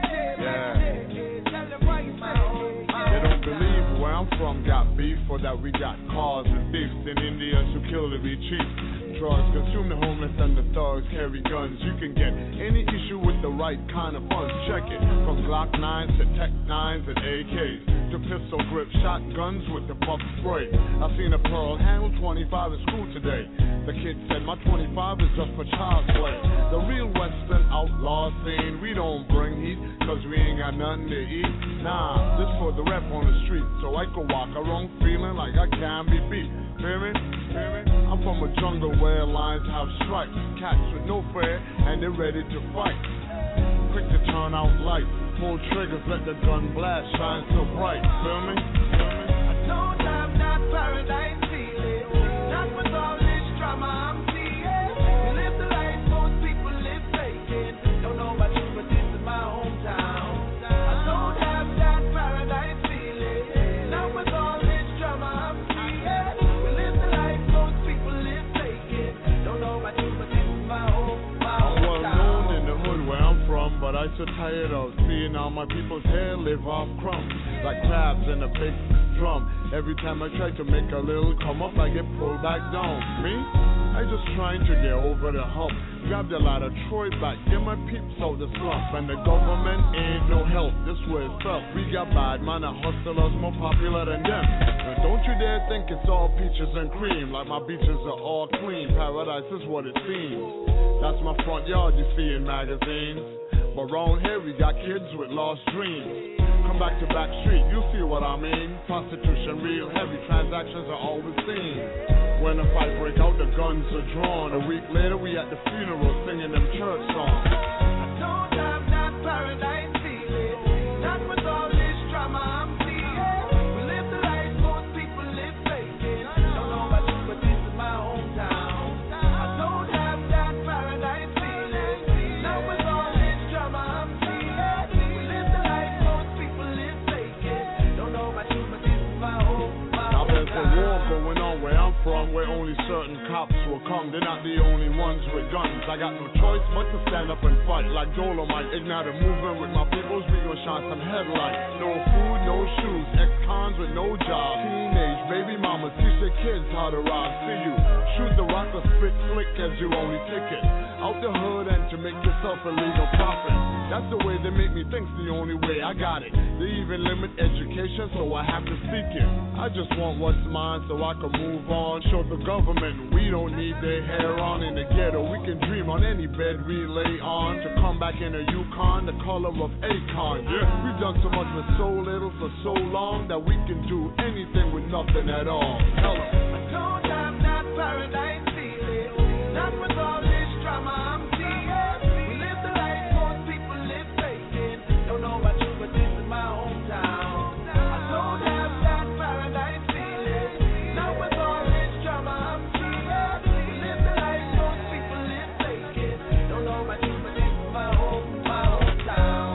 DJ, tell them why you say. They don't believe where I'm from got beef, or that we got cars and beefs in India who kill to be cheap. Drugs consume the homeless and the thugs carry guns. You can get any issue with the right kind of funds. Check it, from Glock 9s to Tech 9s and AKs to pistol grip shotguns with the buck spray. I seen a Pearl handle 25 in school today. The kid said my 25 is just for child's play. The real Western outlaw scene, we don't bring heat, 'cause we ain't got nothing to eat. Nah, this for the rep on the street, so I could walk around feeling like I can't be beat. Hear me? I'm from a jungle where lions have stripes, cats with no fear, and they're ready to fight. Quick to turn out lights, pull triggers, let the gun blast, shine so bright. Feel me? I don't have that paradise feeling. Not with all this drama I'm seeing. We live the life most people live faking. Don't know about you, but this is my hometown. I don't have that paradise feeling. Not with all this drama I'm seeing. We live the life most people live faking. Don't know about you, but this is my home, my I'm well hometown. known in the hood where I'm from, but I so tired of seeing all my people's hair live off crumbs, like crabs in a big drum. Every time I try to make a little come up, I get pulled back down. Me? I just trying to get over the hump. Grabbed a lot of Troy back, get my peeps out the slump. And the government ain't no help, this way it's felt. We got bad man and hustlers more popular than them. And don't you dare think it's all peaches and cream, like my beaches are all clean. Paradise is what it seems. That's my front yard you see in magazines. But round here we got kids with lost dreams. come back to back street, you see what I mean. Prostitution real heavy, transactions are always seen. When a fight break out, the guns are drawn. A week later, we at the funeral singing them church songs. I don't have that paradise feeling, not with all this drama I'm feeling. We live the life most people live faking. Don't know about you, but this is my hometown. I don't have that paradise feeling, not with all this drama I'm feeling. We live the life most people live faking. Don't know about you, but this is my hometown. Now there's a war going on where I'm from, where only certain cops will come. They're not the only ones with guns. I got no choice but to stand up and fight like Dolomite. Ignite a movement with my peoples, we gon' shine some headlights. No food, no shoes, ex-cons with no job. Teenage baby mamas teach their kids how to rob. See you shoot the rock or spit slick as you only ticket. Out the hood and to make yourself a legal profit. That's the way they make me think's the only way. I got it. They even limit education, so I have to seek it. I just want what's mine so I can move on. Show the government we don't need their hair on. In the ghetto we can dream on any bed we lay on. To come back in a Yukon, the color of Akon. Yeah, we've done so much with so little for so long that we can do anything with nothing at all. Tell 'em. I don't have that paradise feeling, not with all this drama I'm seeing. We live the life most people live faking. Don't know about you, but this is my hometown. I don't have that paradise feeling, not with all this drama I'm seeing. We live the life most people live faking. Don't know about you, but this is my hometown.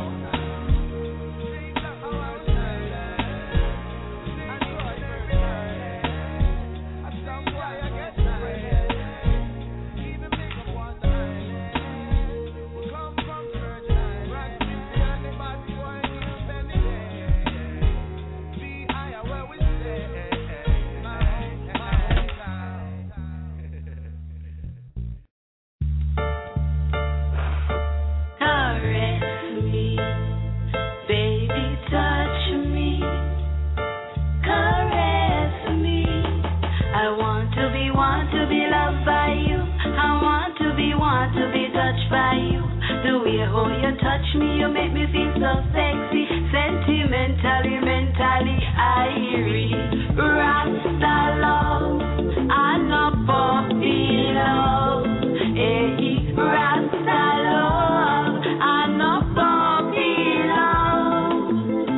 Oh, you touch me, you make me feel so sexy. Sentimentally, mentally, irie. Rasta love, and a puppy love. Hey, Rasta love, and a puppy love.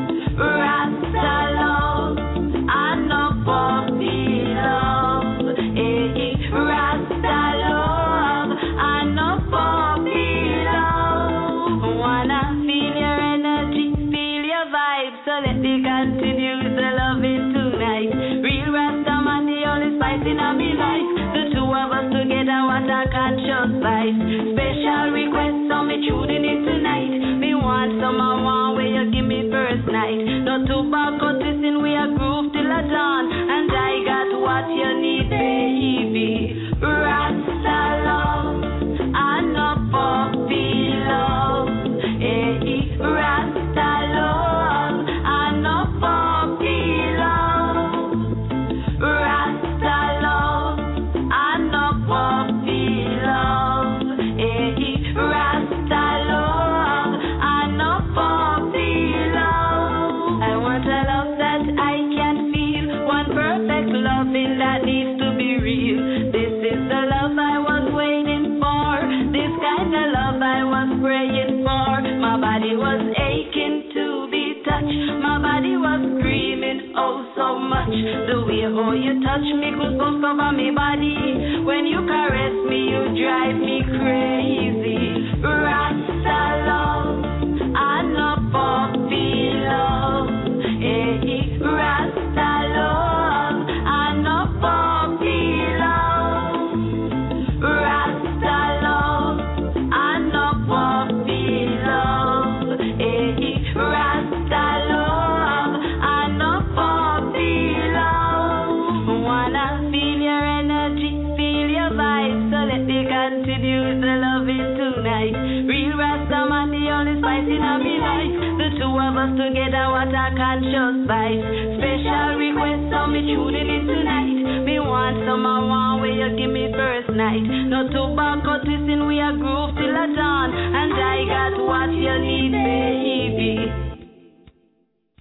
Rasta love, and a puppy love. Hey, Rasta love, and a puppy love. Wanna feel your energy, feel your vibe, so let me continue the loving tonight. Real Rasta man, the only spice in my life. The two of us together, what a conscious vibe. Special request, so me tuning in tonight. Me want some I want where you give me first night. No tobacco twisting, we a groove till a dawn. And I got what you need, baby. Rasta love, and a puppy love. Hey, Rasta love, and a puppy love. Rasta love, and a puppy love. Hey, Rasta love, and a puppy love. I want a love that I can feel, one perfect loving that needs to be real. This is the love I was waiting for, this kind of love I was praying for. My body was aching to be touched, my body was screaming oh so much. The way how you touch me, goosebumps cover me body. When you caress me, you drive me crazy. Rasta love, and a puppy love. Hey, Rasta love, and a puppy love. Rasta love, and a puppy love. Hey, Rasta love, and a puppy love. Wanna feel your energy, feel your vibe, so let me continue the loving tonight. Real Rasta man, the only spice in my life. The two of us together, what a conscious vibe. Special request, so me tuning in tonight. Me want some I want where you give me first night. No tobacco twisting, we a groove till a dawn. And I got what you need, baby.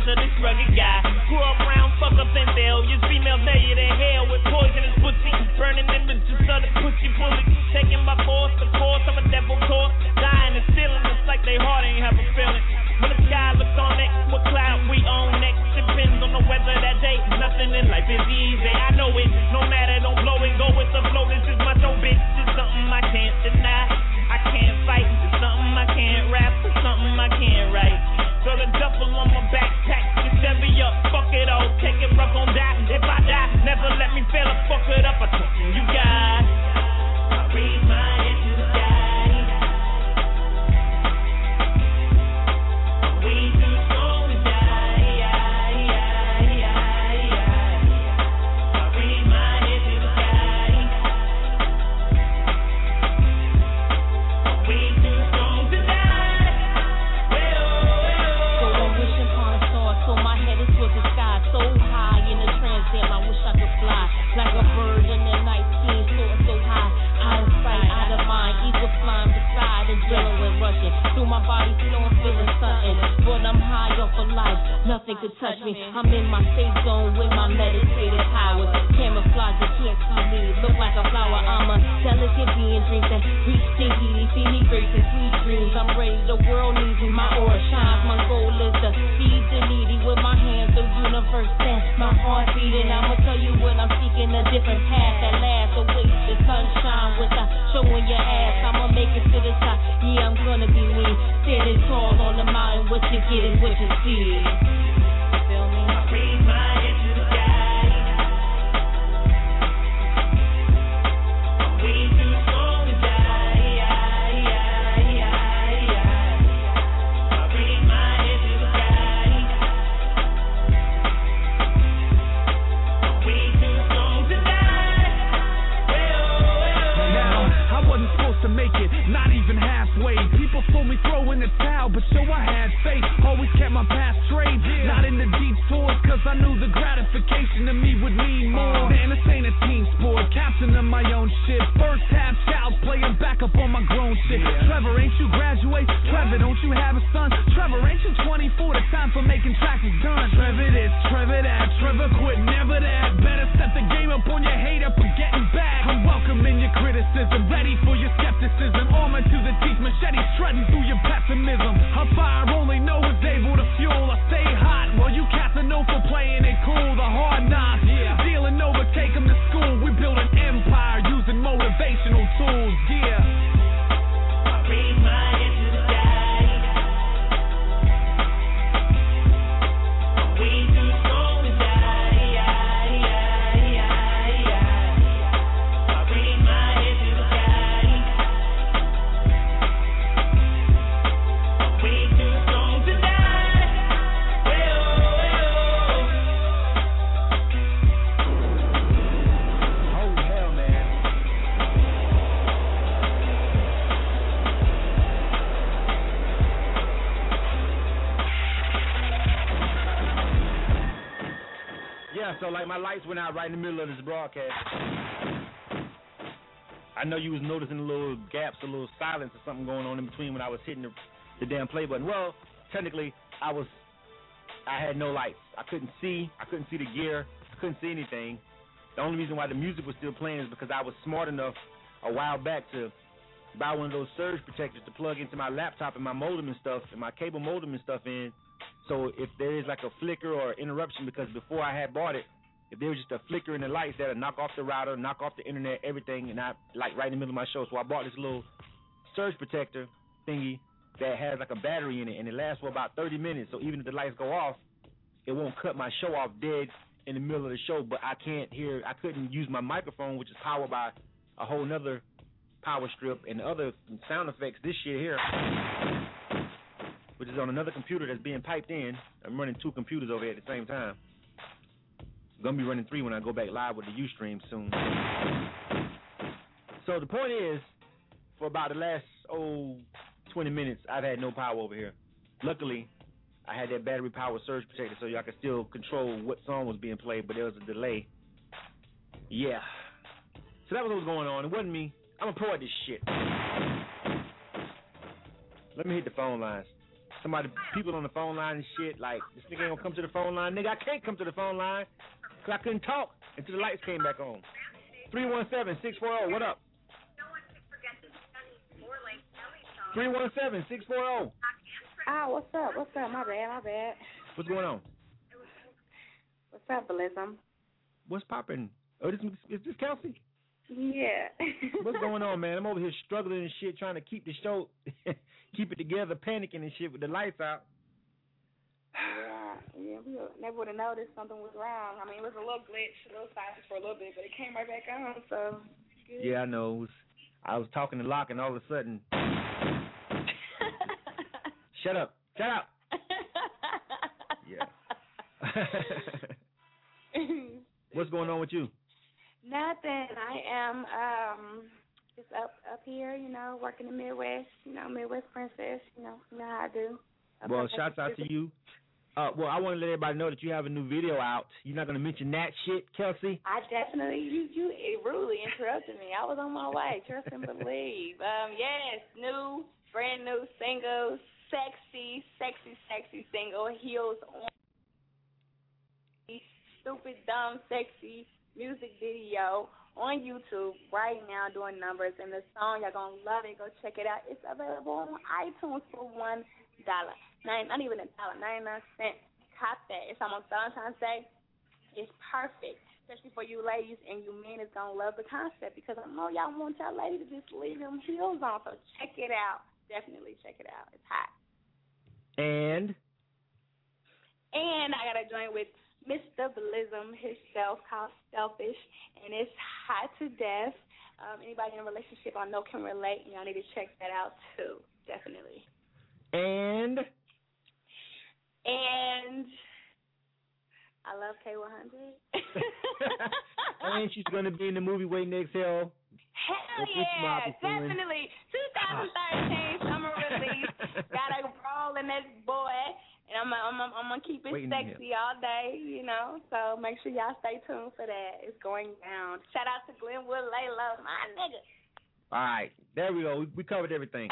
of this rugged guy. Grew up around fuck up and failures. Females married in hell with poisonous pussy. Burning images of the pussy bullies. Taking by force the course of a devil course. Dying and stealing, it's like they heart ain't have a feeling. When the sky looks on next, what cloud we own next? Depends on the weather that day. Nothing in life is easy, I know it. No matter, don't blow it, go with the flow. This is my show, bitch. It's something I can't deny. I can't fight. It's something I can't rap. It's something I can't write. Throw the duffel on my backpack. Just Chevy up, fuck it all. Take it rough on die. If I die, never let me fail or fuck it up. I told you guys. I raise my head to the sky. Way too strong to die. I raise my head to the sky. Way too strong to die. So I'm wishing upon a star, so my head is towards the sky, so high in the transcend. I wish I could fly like a bird in the night, skin soaring so high, out of sight, out of mind. Eagle flying beside, adrenaline rushing through my body, so I'm feeling something. But I'm high off of life, nothing could touch me. I'm in my safe zone with my meditative powers. Camouflage, you can't see me, look like a flower. I'm a delicate being, dreams that reach to heat. See me gracing sweet dreams. I'm ready, the world needs me. My aura shines, my goal is to feed the needy with my hands. The universe stands, my heart beating. I'ma tell you when I'm seeking a different path that lasts. Away the sunshine without showing your ass. I'ma make it to the top. Yeah, I'm gonna be me, standing tall on the mountain. What you get is what you see. Feel me? I raise my head to the sky. I'm way too strong to die. I raise my head to the sky. I'm way too strong to die. Now, I wasn't supposed to make it, not even halfway. People told me throw in the towel, but yo, I had faith. Always kept my path straight, not in the deep tours, cause I knew the gratification to me would mean more. Man, this ain't a team sport, captain of my own shit. First half shouts, playing back up on my grown shit. Trevor, ain't you graduate? Trevor, don't you have a son? Trevor, ain't you 24? The time for making tracks is done. Trevor this, Trevor that, Trevor quit, never that. Better set the game up on your hater for getting back. I'm welcoming your criticism, ready for your skepticism. Armor to the teeth, machete shredding through your pessimism. A fire only know is able to fuel. I stay hot while you cats are known for playing it cool. The hard knocks, dealing over, take them to school. We build an empire using motivational tools, I raise my head to the sky. I'm way too strong to die. I raise my head to the sky. I'm way too strong to die. Oh, hell, man. Yeah, so like my lights went out right in the middle of this broadcast. I know you was noticing a little gaps, a little silence or something going on in between when I was hitting the damn play button. Well, technically, I had no lights. I couldn't see the gear. I couldn't see anything. The only reason why the music was still playing is because I was smart enough a while back to buy one of those surge protectors to plug into my laptop and my modem and stuff, and my cable modem and stuff in. So if there is like a flicker or interruption, because before I had bought it, if there was just a flicker in the lights, that'll knock off the router, knock off the internet, everything, and I like right in the middle of my show. So I bought this little surge protector thingy that has like a battery in it, and it lasts for about 30 minutes. So even if the lights go off, it won't cut my show off dead in the middle of the show. But I couldn't use my microphone, which is powered by a whole nother power strip and other sound effects. This shit here, which is on another computer that's being piped in. I'm running two computers over here at the same time. I'm going to be running 3 when I go back live with the Ustream soon. So the point is, for about the last 20 minutes, I've had no power over here. Luckily, I had that battery powered surge protector so y'all could still control what song was being played, but there was a delay. Yeah. So that was what was going on. It wasn't me. I'm a pro at this shit. Let me hit the phone lines. people on the phone line and shit. Like, this nigga ain't gonna come to the phone line. Nigga, I can't come to the phone line because I couldn't talk until the lights came back on. 317-640, what up? 317-640. Ah, what's up? What's up? My bad. What's going on? What's up, Belism? What's popping? Oh, is this Kelsey? Yeah. What's going on, man? I'm over here struggling and shit, trying to keep the show, keep it together, panicking and shit with the lights out. Yeah, we never would have noticed something was wrong. I mean, it was a little glitch, a little silence for a little bit, but it came right back on, so good. Yeah, I know. I was talking to Locke, and all of a sudden... Shut up. Yeah. What's going on with you? Nothing. I am just up here, working the Midwest, Midwest Princess, you know how I do. Well, shouts out to you. Well, I want to let everybody know that you have a new video out. You're not going to mention that shit, Kelsey? I definitely, you rudely interrupted me. I was on my way, trust and believe. Yes, brand new single, sexy single, heels on, stupid, dumb, sexy music video on YouTube right now doing numbers. And the song, y'all going to love it. Go check it out. It's available on iTunes for $1. Not even $1, 99 cents. Cop that. It's almost Valentine's Day. It's perfect, especially for you ladies, and you men is going to love the concept because I know y'all want y'all ladies to just leave them heels on. So check it out. Definitely check it out. It's hot. And I got to join with Mr. Belism himself called Selfish, and it's hot to death. Anybody in a relationship I know can relate, and y'all need to check that out too. Definitely. And I love K100. And she's going to be in the movie Waiting to Exhale. Hell yeah, definitely. 2013 summer release. Gotta roll in this boy. And I'm gonna keep it sexy all day, So make sure y'all stay tuned for that. It's going down. Shout out to Glenwood Layla, my nigga. All right, there we go. We covered everything.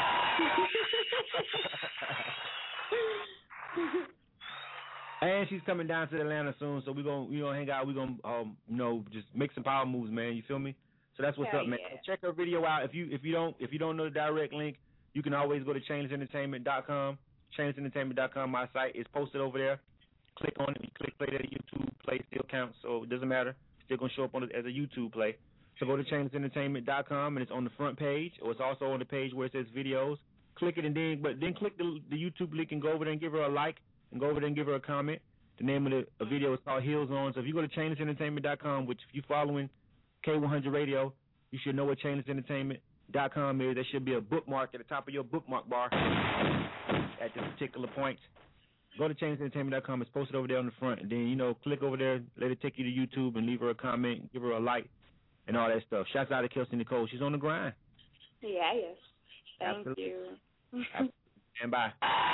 And she's coming down to Atlanta soon, so we're gonna hang out. We're gonna just make some power moves, man. You feel me? So that's what's up, man. Yeah. Check her video out. If you don't know the direct link, you can always go to ChainlessEntertainment.com. ChainlessEntertainment.com, my site is posted over there. Click on it. You click play that YouTube play still counts, so it doesn't matter. It's still gonna show up as a YouTube play. So go to ChainlessEntertainment.com, and it's on the front page, or it's also on the page where it says videos. Click it, and then click the YouTube link and go over there and give her a like, and go over there and give her a comment. The name of the video is called Heels On. So if you go to ChainlessEntertainment.com, which if you're following K100 Radio, you should know what ChainlessEntertainment.com is. There should be a bookmark at the top of your bookmark bar at this particular point. Go to ChainlessEntertainment.com. It's posted over there on the front. And then, click over there, let it take you to YouTube, and leave her a comment, give her a like, and all that stuff. Shouts out to Kelsey Nicole. She's on the grind. Yeah, yes. Thank Absolutely. you. And bye.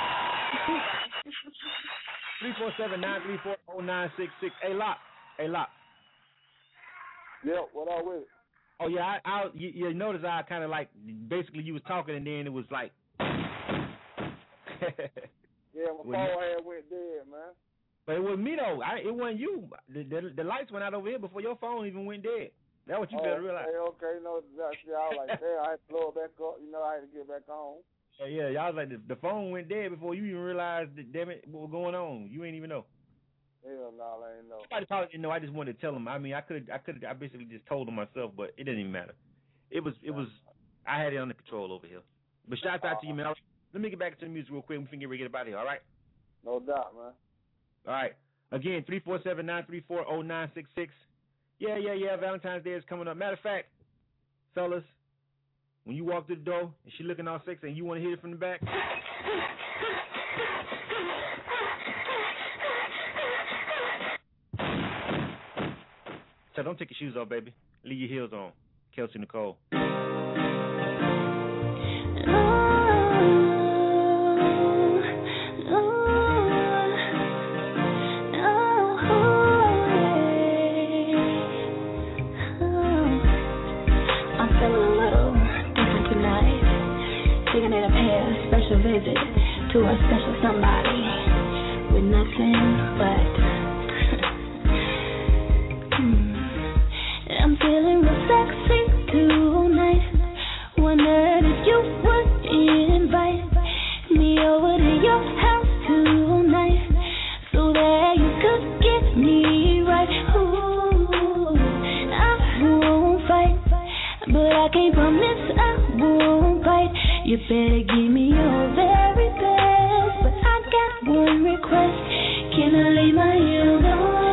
347-934-0966. Hey, Locke. Yep, what up with it? Oh, yeah, you notice I kind of basically you was talking and then it was like. Yeah, my phone had went dead, man. But it wasn't me, though. It wasn't you. The lights went out over here before your phone even went dead. That's what you better realize. Okay, I was like, I had to blow it back up. I had to get back on. Yeah, y'all was like, the phone went dead before you even realized, damn it, what was going on. You ain't even know. Hell no, I ain't know. Somebody probably didn't know. I just wanted to tell them. I mean, I basically just told them myself, but it didn't even matter. It was. I had it under control over here. But shout out to you, man. Let me get back to the music real quick. We can get ready to get out of here. All right? No doubt, man. All right. Again, 347-934-0966. Yeah. Valentine's Day is coming up. Matter of fact, fellas, when you walk through the door and she looking all sexy and you want to hit it from the back. So don't take your shoes off, baby. Leave your heels on. Kelsey Nicole. Visit to a special somebody with nothing but I'm feeling real sexy tonight. Wondered if you would invite me over to your house tonight, so that you could get me right. Ooh, I won't fight, but I can't promise I won't bite. You better give me your very best, but I got one request. Can I lay my heels on?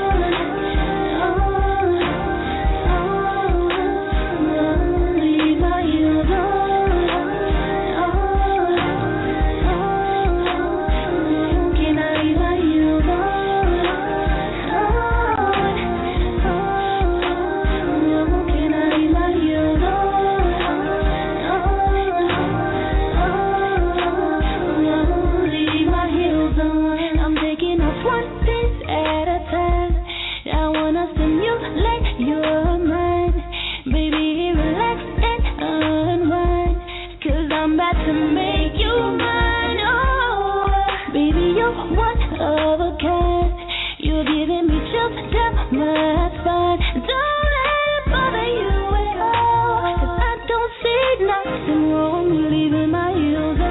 To make you mine, oh, baby, you're one of a kind. You're giving me chills down my spine. Don't let it bother you at all, 'cause I don't see nothing wrong with leaving my heels on.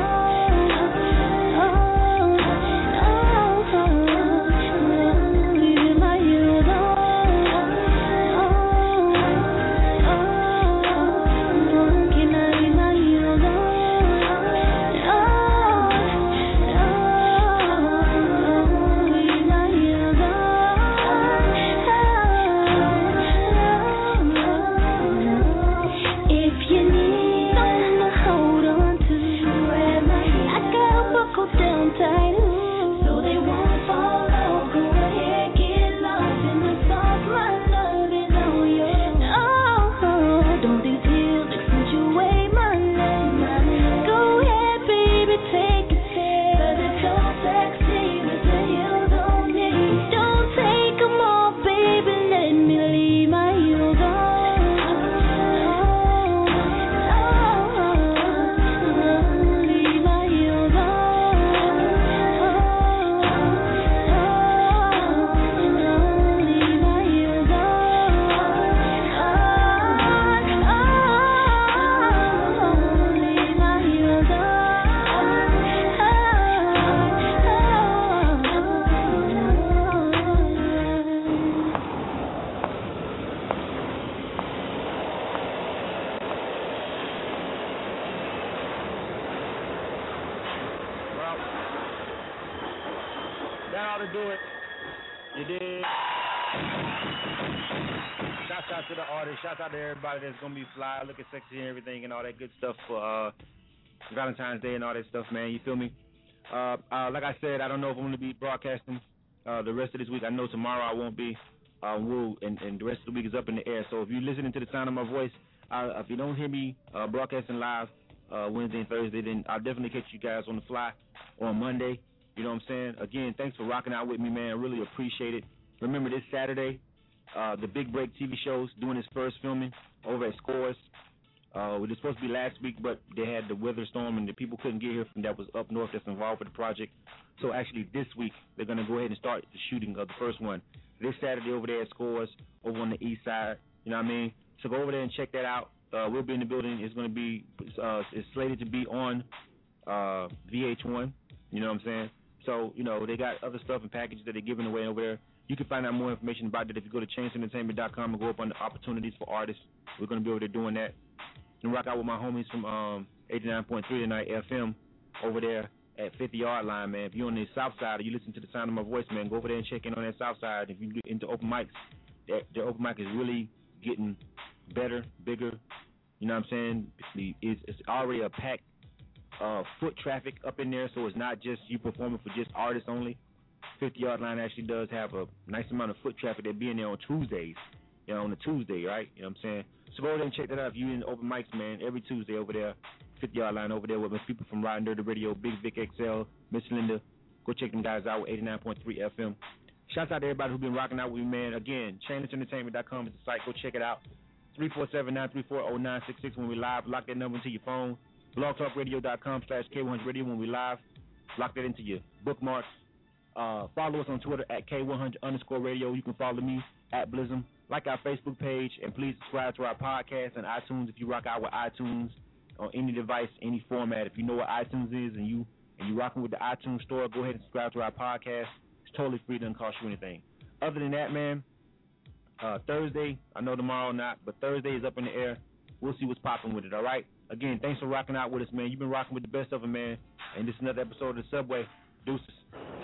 Leaving my heels on. Can I leave my heels on? Shout out to everybody that's gonna be fly, looking sexy and everything and all that good stuff for Valentine's Day and all that stuff, man. You feel me? Like I said, I don't know if I'm gonna be broadcasting the rest of this week. I know tomorrow I won't be. And the rest of the week is up in the air. So if you're listening to the sound of my voice, if you don't hear me broadcasting live Wednesday and Thursday, then I'll definitely catch you guys on the fly on Monday. You know what I'm saying? Again, thanks for rocking out with me, man. I really appreciate it. Remember this Saturday, the Big Break TV show's doing its first filming over at Scores. It was supposed to be last week, but they had the weather storm and the people couldn't get here from that was up north that's involved with the project. So actually this week they're going to go ahead and start the shooting of the first one this Saturday over there at Scores over on the east side. You know what I mean? So go over there and check that out. We'll be in the building. It's going to be it's slated to be on VH1. You know what I'm saying? So, you know, they got other stuff and packages that they're giving away over there. You can find out more information about it if you go to ChanceEntertainment.com and go up on the opportunities for artists. We're going to be over there doing that. And rock out with my homies from 89.3 tonight FM over there at 50-yard line, man. If you're on the south side or you listen to the sound of my voice, man, go over there and check in on that south side. If you're into open mics, their open mic is really getting better, bigger. You know what I'm saying? It's already a packed foot traffic up in there, so it's not just you performing for just artists only. 50-yard line actually does have a nice amount of foot traffic that be in there on Tuesdays. You know, on a Tuesday, right? You know what I'm saying? So go over there and check that out. If you're in open mics, man, every Tuesday over there, 50-yard line over there with people from Riding Dirty Radio, Big Vic XL, Miss Linda. Go check them guys out with 89.3 FM. Shouts out to everybody who's been rocking out with me, man. Again, ChanceEntertainment.com is the site. Go check it out. 347-934-0966 when we live. Lock that number into your phone. BlogTalkRadio.com/K100Radio when we live. Lock that into your bookmarks. Follow us on Twitter at K100_radio. You can follow me at Blizzum. Like our Facebook page, and please subscribe to our podcast and iTunes if you rock out with iTunes on any device, any format. If you know what iTunes is and you rocking with the iTunes store, go ahead and subscribe to our podcast. It's totally free, doesn't cost you anything. Other than that, man, Thursday, I know tomorrow not, but Thursday is up in the air. We'll see what's popping with it, all right? Again, thanks for rocking out with us, man. You've been rocking with the best of them, man. And this is another episode of The Subway. Deuces.